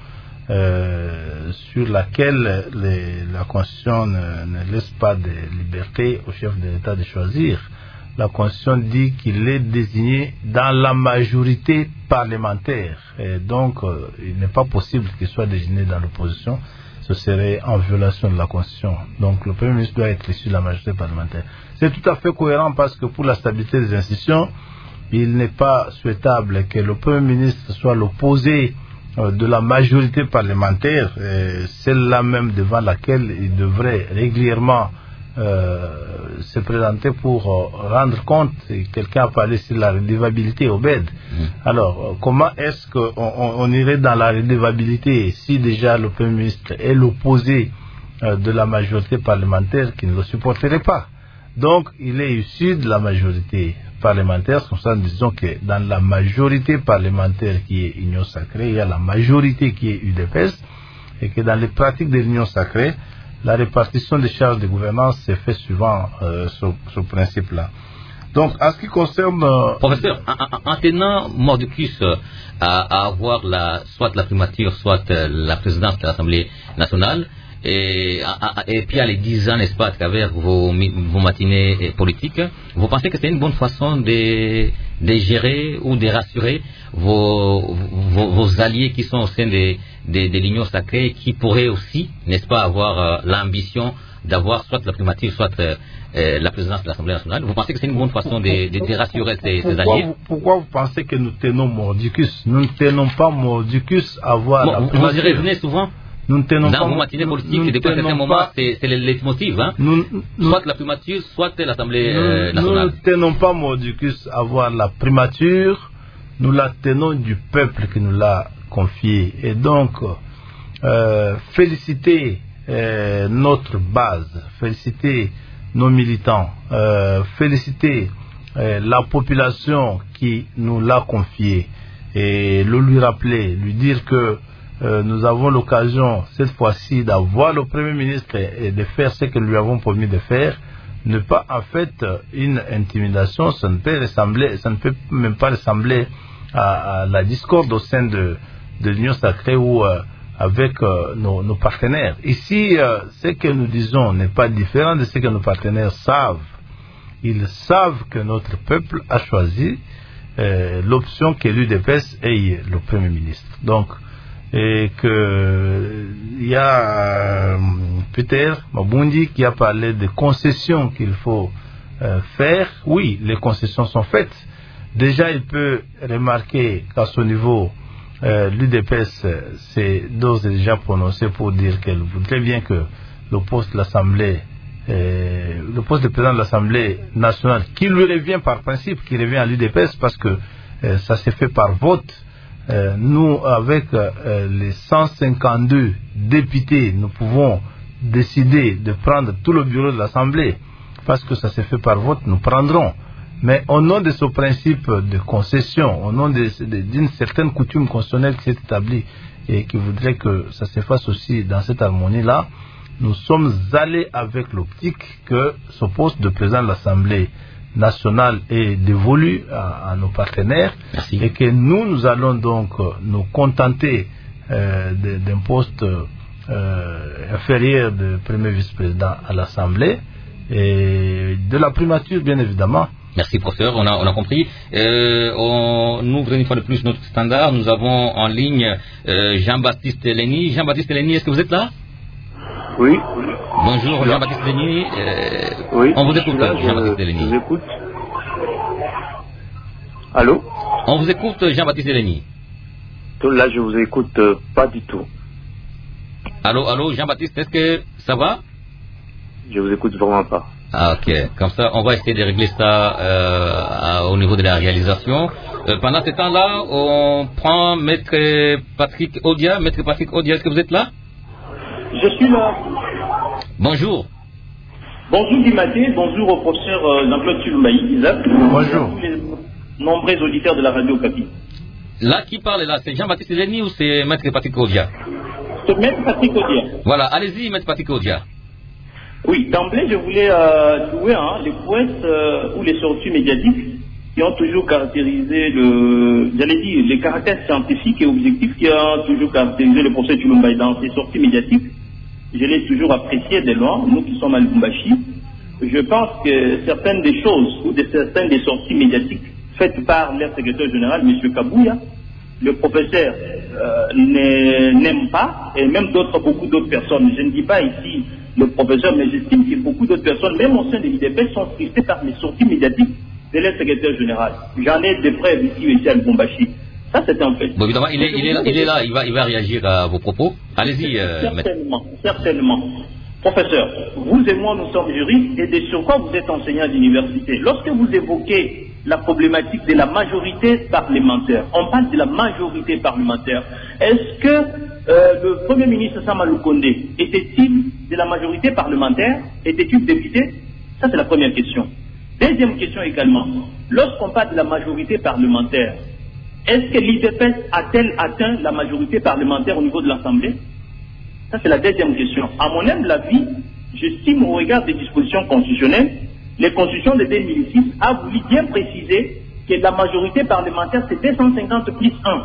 euh, sur laquelle les, la Constitution ne, ne laisse pas de liberté au chef de l'État de choisir. La Constitution dit qu'il est désigné dans la majorité parlementaire. Et donc, euh, il n'est pas possible qu'il soit désigné dans l'opposition. Ce serait en violation de la Constitution. Donc, le Premier ministre doit être issu de la majorité parlementaire. C'est tout à fait cohérent parce que pour la stabilité des institutions, il n'est pas souhaitable que le Premier ministre soit l'opposé euh, de la majorité parlementaire, celle-là même devant laquelle il devrait régulièrement Euh, se présenter pour euh, rendre compte. Quelqu'un a parlé sur la redevabilité au B E D. Mmh. Alors, euh, comment est-ce qu'on on, on irait dans la redevabilité si déjà le Premier ministre est l'opposé euh, de la majorité parlementaire qui ne le supporterait pas? Donc, il est issu de la majorité parlementaire. Comme ça, disons que dans la majorité parlementaire qui est Union Sacrée, il y a la majorité qui est U D P S, et que dans les pratiques de l'Union Sacrée, la répartition des charges de gouvernance s'est fait suivant euh, ce, ce principe-là. Donc, en ce qui concerne... Euh, Professeur, en, en, en tenant mordicus euh, à, à avoir la, soit la primature, soit euh, la présidence de l'Assemblée nationale, et, à, à, et puis à les dix ans, n'est-ce pas, à travers vos, vos matinées politiques, vous pensez que c'est une bonne façon de, de gérer ou de rassurer vos, vos, vos alliés qui sont au sein des de, de l'Union Sacrée, qui pourraient aussi, n'est-ce pas, avoir euh, l'ambition d'avoir soit la primature, soit euh, euh, la présidence de l'Assemblée nationale? Vous pensez que c'est une bonne façon de, de, de rassurer ces, ces pourquoi alliés? vous, pourquoi vous pensez que nous tenons mordicus? Nous ne tenons pas mordicus à voir bon, la primature. Vous y revenez souvent? Nous ne tenons dans pas, vos matinées politiques, et depuis un certain moment, c'est le leitmotiv, hein? Nous, nous, soit la primature, soit l'Assemblée euh, nationale. Nous ne tenons pas mordicus à voir la primature, nous la tenons du peuple qui nous l'a confiée. Et donc, euh, féliciter euh, notre base, féliciter nos militants, euh, féliciter euh, la population qui nous l'a confiée, et le lui rappeler, lui dire que Euh, nous avons l'occasion cette fois-ci d'avoir le Premier ministre et de faire ce que nous lui avons promis de faire, ne pas en fait une intimidation. Ça ne peut ressembler, ça ne peut même pas ressembler à, à la discorde au sein de, de l'Union Sacrée ou euh, avec euh, nos, nos partenaires. Ici, euh, ce que nous disons n'est pas différent de ce que nos partenaires savent. Ils savent que notre peuple a choisi euh, l'option que l'U D P S ait le Premier ministre. Donc, et que il y a euh, Peter Mabundi qui a parlé des concessions qu'il faut euh, faire. Oui, les concessions sont faites. Déjà, il peut remarquer qu'à ce niveau, euh, l'U D P S s'est d'ores et déjà prononcé pour dire qu'elle voudrait bien que le poste de l'Assemblée, euh, le poste de président de l'Assemblée nationale, qui lui revient par principe, qui revient à l'U D P S parce que euh, ça s'est fait par vote. Euh, nous, avec euh, les cent cinquante-deux députés, nous pouvons décider de prendre tout le bureau de l'Assemblée. Parce que ça s'est fait par vote, nous prendrons. Mais au nom de ce principe de concession, au nom d'une certaine coutume constitutionnelle qui s'est établie et qui voudrait que ça se fasse aussi dans cette harmonie-là, nous sommes allés avec l'optique que ce poste de président de l'Assemblée nationale est dévolu à, à nos partenaires. Merci. Et que nous, nous allons donc nous contenter euh, d'un poste euh, inférieur de premier vice-président à l'Assemblée et de la primature, bien évidemment. Merci, professeur, on a, on a compris. Euh, on ouvre une fois de plus notre standard. Nous avons en ligne euh, Jean-Baptiste Leni. Jean-Baptiste Leni, est-ce que vous êtes là? Oui. Bonjour Jean-Baptiste Leni. Euh, oui, on vous écoute, là, Jean-Baptiste Leni. Je vous écoute. Allô? On vous écoute, Jean-Baptiste Leni. Là, je vous écoute euh, pas du tout. Allô, allô, Jean-Baptiste, est-ce que ça va? Je vous écoute vraiment pas. Ah, ok. Comme ça, on va essayer de régler ça euh, à, au niveau de la réalisation. Euh, pendant ce temps-là, on prend Maître Patrick Odia. Maître Patrick Odia, est-ce que vous êtes là? Je suis là. Bonjour. Bonjour Guimaté, bonjour au professeur euh, Jean-Claude Tulumaï, Isaac. Bonjour. Les nombreux auditeurs de la radio Capi. Là, qui parle là? C'est Jean-Baptiste Leni ou c'est Maître Patrick Odia? C'est Maître Patrick Odia. Voilà, allez-y, Maître Patrick Odia. Oui, d'emblée, je voulais euh, louer hein, les prouesses euh, ou les sorties médiatiques qui ont toujours caractérisé le, j'allais dire, les caractères scientifiques et objectifs qui ont toujours caractérisé le procès Tshilombaï dans ces sorties médiatiques. Je l'ai toujours apprécié de loin, nous qui sommes à Lubumbashi. Je pense que certaines des choses ou de certaines des sorties médiatiques faites par leur secrétaire général, M. Kabouya, le professeur euh, n'aime pas, et même d'autres, beaucoup d'autres personnes. Je ne dis pas ici le professeur, mais j'estime que beaucoup d'autres personnes, même au sein de l'I D P S, sont tristées par les sorties médiatiques de leur secrétaire général. J'en ai des preuves ici, ici à Lubumbashi. Ça, c'est un fait. Bon, évidemment, il est, il est là, il est là, il va, il va réagir à vos propos. Allez-y, euh, Certainement, certainement. Professeur, vous et moi, nous sommes juristes, et de sur quoi vous êtes enseignant d'université. Lorsque vous évoquez la problématique de la majorité parlementaire, on parle de la majorité parlementaire. Est-ce que euh, le Premier ministre Samalou Kondé était-il de la majorité parlementaire? Était-il député? Ça, c'est la première question. Deuxième question également. Lorsqu'on parle de la majorité parlementaire, est-ce que l'I D P S a-t-elle atteint la majorité parlementaire au niveau de l'Assemblée? Ça, c'est la deuxième question. À mon humble avis, j'estime au regard des dispositions constitutionnelles, les constitutions de deux mille six a voulu bien préciser que la majorité parlementaire, c'est deux cent cinquante plus un.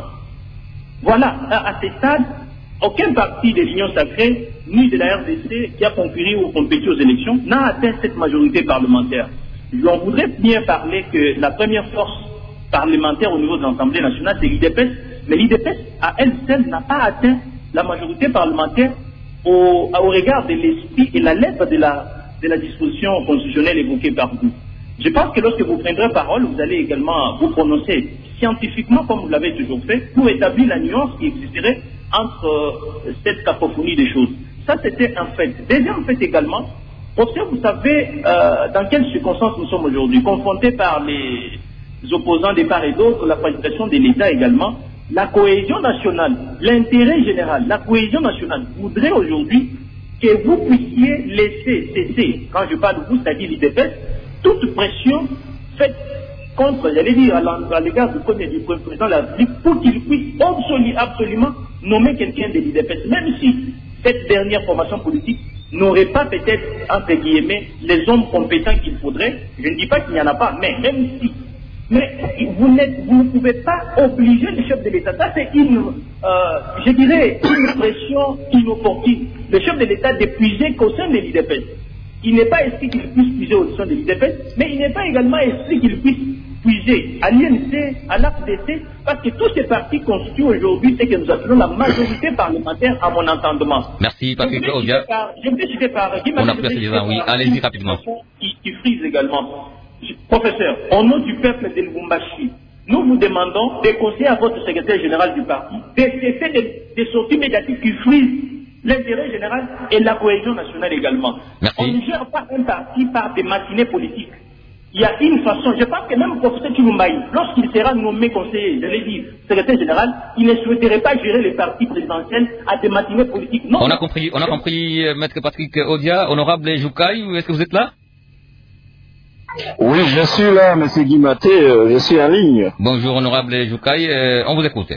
Voilà, à, à ce stade, aucun parti de l'Union sacrée, ni de la R D C, qui a concurré ou compétit aux élections, n'a atteint cette majorité parlementaire. On voudrait bien parler que la première force parlementaire au niveau de l'Assemblée nationale, c'est l'I D P S, mais l'I D P S, à elle seule, n'a pas atteint la majorité parlementaire au, au regard de l'esprit et la lettre de la, de la disposition constitutionnelle évoquée par vous. Je pense que lorsque vous prendrez parole, vous allez également vous prononcer scientifiquement, comme vous l'avez toujours fait, pour établir la nuance qui existerait entre euh, cette cacophonie des choses. Ça, c'était un fait. Deuxième fait également, parce que vous savez euh, dans quelles circonstances nous sommes aujourd'hui, confrontés par les opposants des part et d'autre, la présentation de l'État également, la cohésion nationale, l'intérêt général, la cohésion nationale voudrait aujourd'hui que vous puissiez laisser cesser, quand je parle de vous, c'est-à-dire l'I D P S, toute pression faite contre, j'allais dire, à l'égard du premier du président de la République, pour qu'il puisse absolument nommer quelqu'un de l'I D P S, même si cette dernière formation politique n'aurait pas peut-être, entre guillemets, les hommes compétents qu'il faudrait. Je ne dis pas qu'il n'y en a pas, mais même si. Mais vous, vous ne pouvez pas obliger le chef de l'État. Ça, c'est une, euh, je dirais, une pression inopportune. Le chef de l'État d'épuiser qu'au sein de l'I D P S. Il n'est pas ici qu'il puisse puiser au sein de l'I D P S, mais il n'est pas également ici qu'il puisse puiser à l'I N C, à l'A P D C, parce que tous ces partis constituent aujourd'hui ce que nous appelons la majorité parlementaire à mon entendement. Merci, Patrick Odia. Je me citer par Guy On a pris oui, allez-y rapidement. Qui, qui frise également. Professeur, au nom du peuple de Lubumbashi, nous vous demandons de conseiller à votre secrétaire général du parti de cesser des, des sorties médiatiques qui frisent l'intérêt général et la cohésion nationale également. Merci. On ne gère pas un parti par des matinées politiques. Il y a une façon, je pense que même le professeur Tshilombaï, lorsqu'il sera nommé conseiller, je l'ai dit, secrétaire général, il ne souhaiterait pas gérer les partis présidentiels à des matinées politiques. Non. On a compris, on a compris, maître Patrick Odia, honorable Joukaï, est-ce que vous êtes là? Oui, je suis là, monsieur Guimaté, euh, je suis en ligne. Bonjour, honorable Joukaï, euh, on vous écoute.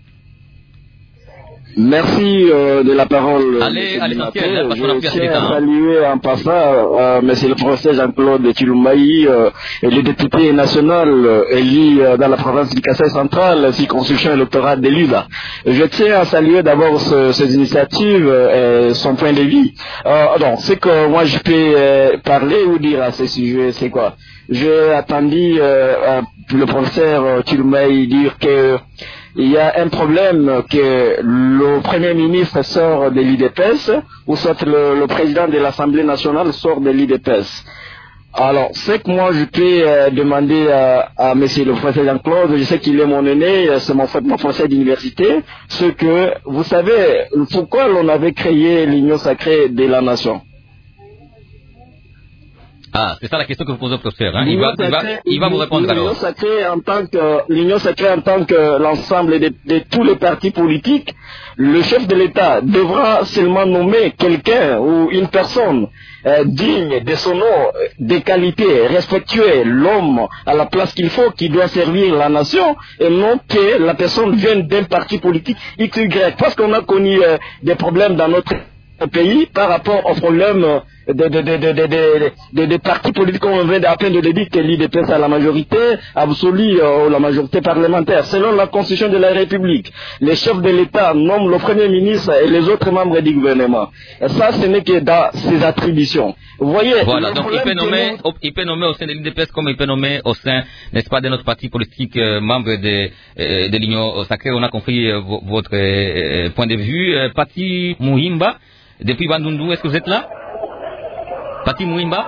Merci euh, de la parole. Allez, à l'essentiel, parce qu'on a plus Je tiens à temps. saluer en passant euh, monsieur le professeur Jean-Claude Tshilombaï, euh, et le député national euh, élu euh, dans la province du Kasaï central, circonscription électorale de l'U S A. Je tiens à saluer d'abord ce, ces initiatives euh, et son point de vue. Euh, donc, ce que moi je peux euh, parler ou dire à ce sujet, c'est quoi? J'ai attendu euh, le professeur Tshilombaï dire que il y a un problème que le Premier ministre sort de l'I D P S ou soit le, le président de l'Assemblée nationale sort de l'I D P S. Alors, ce que moi je peux euh, demander à, à monsieur le professeur Jean-Claude, je sais qu'il est mon aîné, c'est mon, mon professeur d'université, c'est que, vous savez, pourquoi l'on avait créé l'Union sacrée de la nation? Ah, c'est ça la question que vous posez au professeur. Hein. Il, va, il, va, il va vous répondre alors. L'union sacrée en tant que l'union sacrée en tant que l'ensemble de, de tous les partis politiques, le chef de l'État devra seulement nommer quelqu'un ou une personne euh, digne de son nom, des qualités, respectuer l'homme à la place qu'il faut, qui doit servir la nation, et non que la personne vienne d'un parti politique X Y. Parce qu'on a connu euh, des problèmes dans notre pays par rapport aux problèmes de, de, de, de, de, de, de, de partis politiques, comme on vient à peine de le dire, que l'U D P S a la majorité absolue euh, ou la majorité parlementaire. Selon la Constitution de la République, les chefs de l'État nomment le Premier ministre et les autres membres du gouvernement. Et ça, ce n'est que dans ses attributions. Vous voyez, voilà, donc il peut, nommer, nous... il peut nommer au sein de l'U D P S comme il peut nommer au sein, n'est-ce pas, de notre parti politique, euh, membre de, euh, de l'Union sacrée. On a compris euh, votre euh, point de vue. Euh, Pati Mouhimba, depuis Bandundu, est-ce que vous êtes là? Pati Mouhimba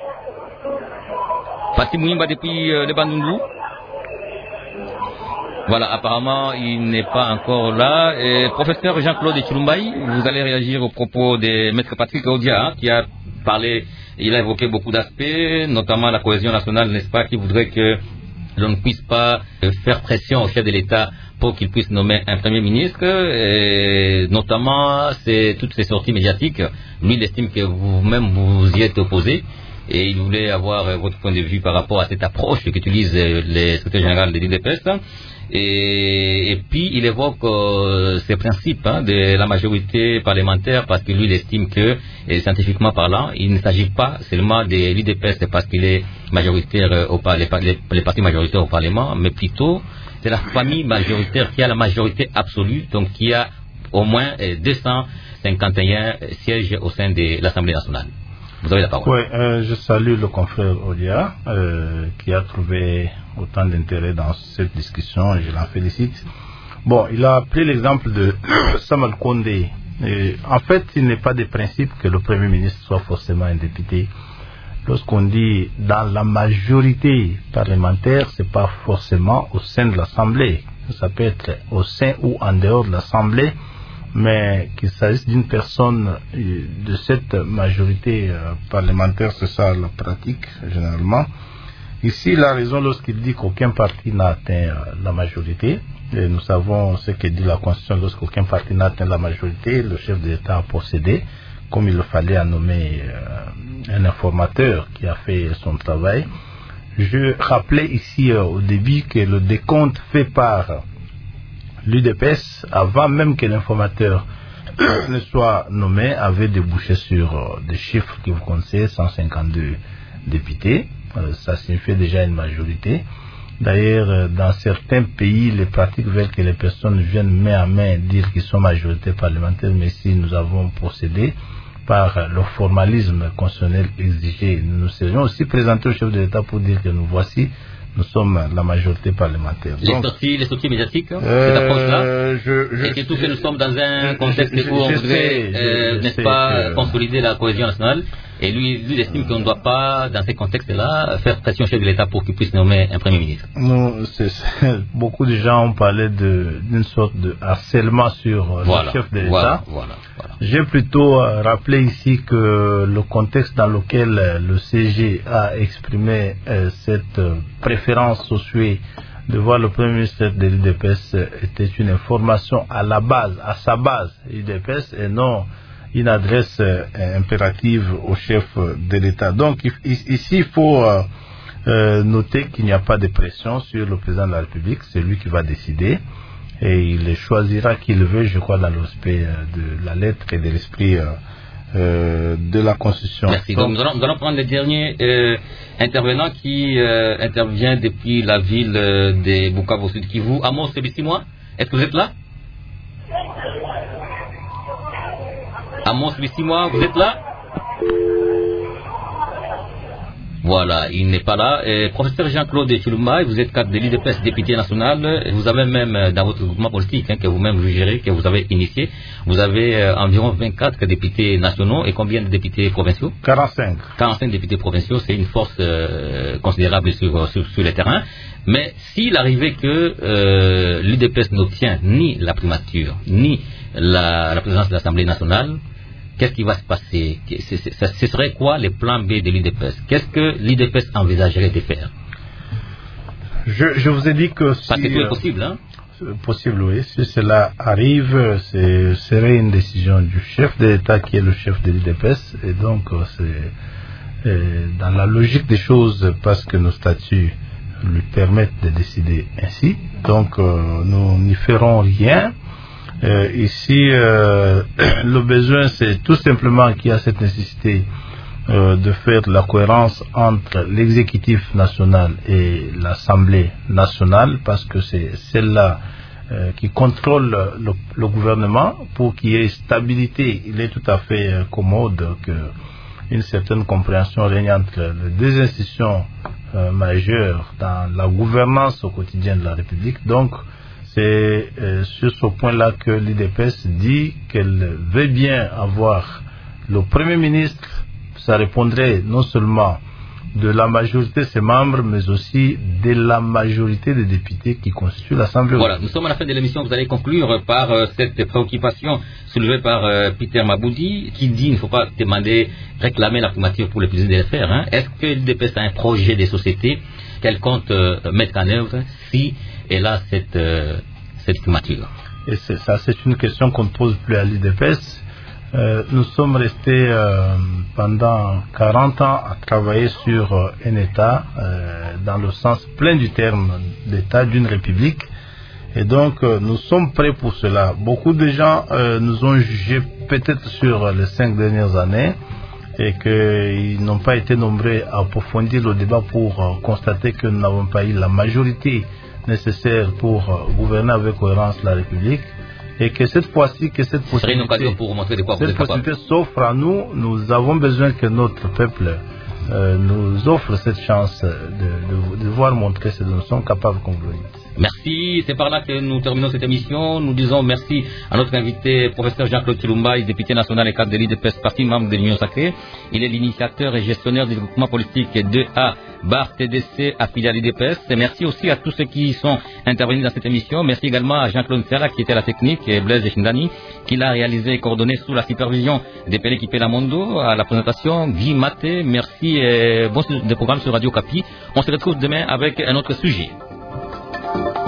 Pati Mouhimba depuis euh, le Bandundu. Voilà, apparemment, il n'est pas encore là. Et, professeur Jean-Claude Chilumbaï, vous allez réagir aux propos de Maître Patrick Odia, hein, qui a parlé, il a évoqué beaucoup d'aspects, notamment la cohésion nationale, n'est-ce pas, qui voudrait que l'on ne puisse pas faire pression au chef de l'État pour qu'il puisse nommer un Premier ministre, et notamment c'est toutes ces sorties médiatiques. Lui, il estime que vous-même vous y êtes opposé, et il voulait avoir votre point de vue par rapport à cette approche qu'utilisent les secrétaires généraux de l'U D P S. Et, et puis il évoque euh, ces principes hein, de la majorité parlementaire, parce que lui il estime que, et scientifiquement parlant, il ne s'agit pas seulement de l'U D P S parce qu'il est majoritaire au les, les, les partis majoritaires au Parlement, mais plutôt c'est la famille majoritaire qui a la majorité absolue, donc qui a au moins deux cent cinquante et un sièges au sein de l'Assemblée nationale. Vous avez la parole. Oui, euh, je salue le confrère Odia euh, qui a trouvé autant d'intérêt dans cette discussion et je l'en félicite. Bon, il a pris l'exemple de Samuel Kondé. Et en fait, il n'est pas de principe que le Premier ministre soit forcément un député. Lorsqu'on dit dans la majorité parlementaire, c'est pas forcément au sein de l'Assemblée. Ça peut être au sein ou en dehors de l'Assemblée, mais qu'il s'agisse d'une personne de cette majorité parlementaire, c'est ça la pratique généralement. Ici, il a raison lorsqu'il dit qu'aucun parti n'a atteint la majorité. Et nous savons ce que dit la Constitution, lorsqu'aucun parti n'a atteint la majorité, le chef de l'État a procédé, comme il le fallait, à nommer euh, un informateur qui a fait son travail. Je rappelais ici euh, au début que le décompte fait par l'U D P S, avant même que l'informateur ne soit nommé, avait débouché sur euh, des chiffres que vous connaissez, cent cinquante-deux députés. Euh, ça signifie déjà une majorité. D'ailleurs, euh, dans certains pays, les pratiques veulent que les personnes viennent main à main dire qu'ils sont majorité parlementaire, mais si nous avons procédé par le formalisme constitutionnel exigé, nous nous serions aussi présentés au chef de l'État pour dire que nous voici, nous sommes la majorité parlementaire. Les Donc, sorties, les sorties médiatiques, hein, euh, cette approche-là, je, je, et surtout que nous sommes dans un contexte je, je, où on je voudrait, sais, euh, n'est-ce pas, que... consolider la cohésion nationale. Et lui, lui il estime qu'on ne doit pas, dans ces contextes-là, faire pression au chef de l'État pour qu'il puisse nommer un Premier ministre. Non, c'est, c'est, beaucoup de gens ont parlé de, d'une sorte de harcèlement sur voilà, le chef de l'État. Voilà, voilà, voilà. J'ai plutôt rappelé ici que le contexte dans lequel le C G a exprimé euh, cette préférence au souhait de voir le Premier ministre de l'U D P S était une information à la base, à sa base, l'U D P S, et non une adresse euh, impérative au chef de l'État. Donc ici, il faut euh, euh, noter qu'il n'y a pas de pression sur le président de la République, c'est lui qui va décider, et il choisira qui il veut, je crois, dans l'aspect euh, de la lettre et de l'esprit euh, euh, de la Constitution. Merci. Donc, nous, allons, nous allons prendre le dernier euh, intervenant qui euh, intervient depuis la ville euh, de Bukavu Sud Kivu. Amos Bissimois, est-ce que vous êtes là? Amos Bissimois, vous êtes là? Voilà, il n'est pas là. Et, professeur Jean-Claude Chilumbaï, vous êtes cadre de l'U D P S, député national. Vous avez même, dans votre groupement politique, hein, que vous-même vous gérez, que vous avez initié, vous avez euh, environ vingt-quatre députés nationaux et combien de députés provinciaux? quarante-cinq. quarante-cinq députés provinciaux, c'est une force euh, considérable sur, sur, sur le terrain. Mais s'il arrivait que euh, l'U D P S n'obtient ni la primature, ni la, la présidence de l'Assemblée nationale, qu'est-ce qui va se passer? Ce serait quoi les plans B de l'U D P S? Qu'est-ce que l'U D P S envisagerait de faire? je, je vous ai dit que si... Parce que tout est possible, hein? Possible, oui. Si cela arrive, ce serait une décision du chef de l'État qui est le chef de l'U D P S. Et donc, c'est dans la logique des choses, parce que nos statuts lui permettent de décider ainsi. Donc, euh, nous n'y ferons rien. Euh, ici, euh, le besoin, c'est tout simplement qu'il y a cette nécessité euh, de faire la cohérence entre l'exécutif national et l'Assemblée nationale, parce que c'est celle-là euh, qui contrôle le, le gouvernement. Pour qu'il y ait stabilité, il est tout à fait euh, commode qu'une certaine compréhension règne entre les deux institutions euh, majeures dans la gouvernance au quotidien de la République. Donc, c'est euh, sur ce point-là que l'U D P S dit qu'elle veut bien avoir le Premier ministre. Ça répondrait non seulement de la majorité de ses membres, mais aussi de la majorité des députés qui constituent l'Assemblée. Voilà, nous sommes à la fin de l'émission. Vous allez conclure par euh, cette préoccupation soulevée par euh, Peter Maboudi, qui dit qu'il ne faut pas demander, réclamer la primature pour les plus de faire. Hein. Est-ce que l'U D P S a un projet de société qu'elle compte euh, mettre en œuvre si elle a cette, euh, cette primature? Et c'est, ça, c'est une question qu'on ne pose plus à l'U D P S. Euh, nous sommes restés euh, pendant quarante ans à travailler sur euh, un État euh, dans le sens plein du terme d'État d'une république, et donc euh, nous sommes prêts pour cela. Beaucoup de gens euh, nous ont jugés peut-être sur les cinq dernières années et qu'ils n'ont pas été nombreux à approfondir le débat pour euh, constater que nous n'avons pas eu la majorité nécessaire pour euh, gouverner avec cohérence la République. Et que cette fois-ci, que cette possibilité, pour montrer de quoi cette possibilité s'offre à nous. Nous avons besoin que notre peuple euh, nous offre cette chance de, de, de voir montrer ce dont nous sommes capables, comme vous le dites. Merci, c'est par là que nous terminons cette émission. Nous disons merci à notre invité, professeur Jean-Claude Chilumbaï, député national et cadre de l'U D P S, parti membre de l'Union Sacrée. Il est l'initiateur et gestionnaire du groupement politique deux A, Bar T D C, affilié à l'U D P S. Et merci aussi à tous ceux qui sont intervenus dans cette émission. Merci également à Jean-Claude Serra, qui était à la technique, et Blaise Chindani, qui l'a réalisé et coordonné sous la supervision des Pélé qui la Mondo. À la présentation, Guy Maté. Merci et bon programme sur Radio Capi. On se retrouve demain avec un autre sujet. Thank you.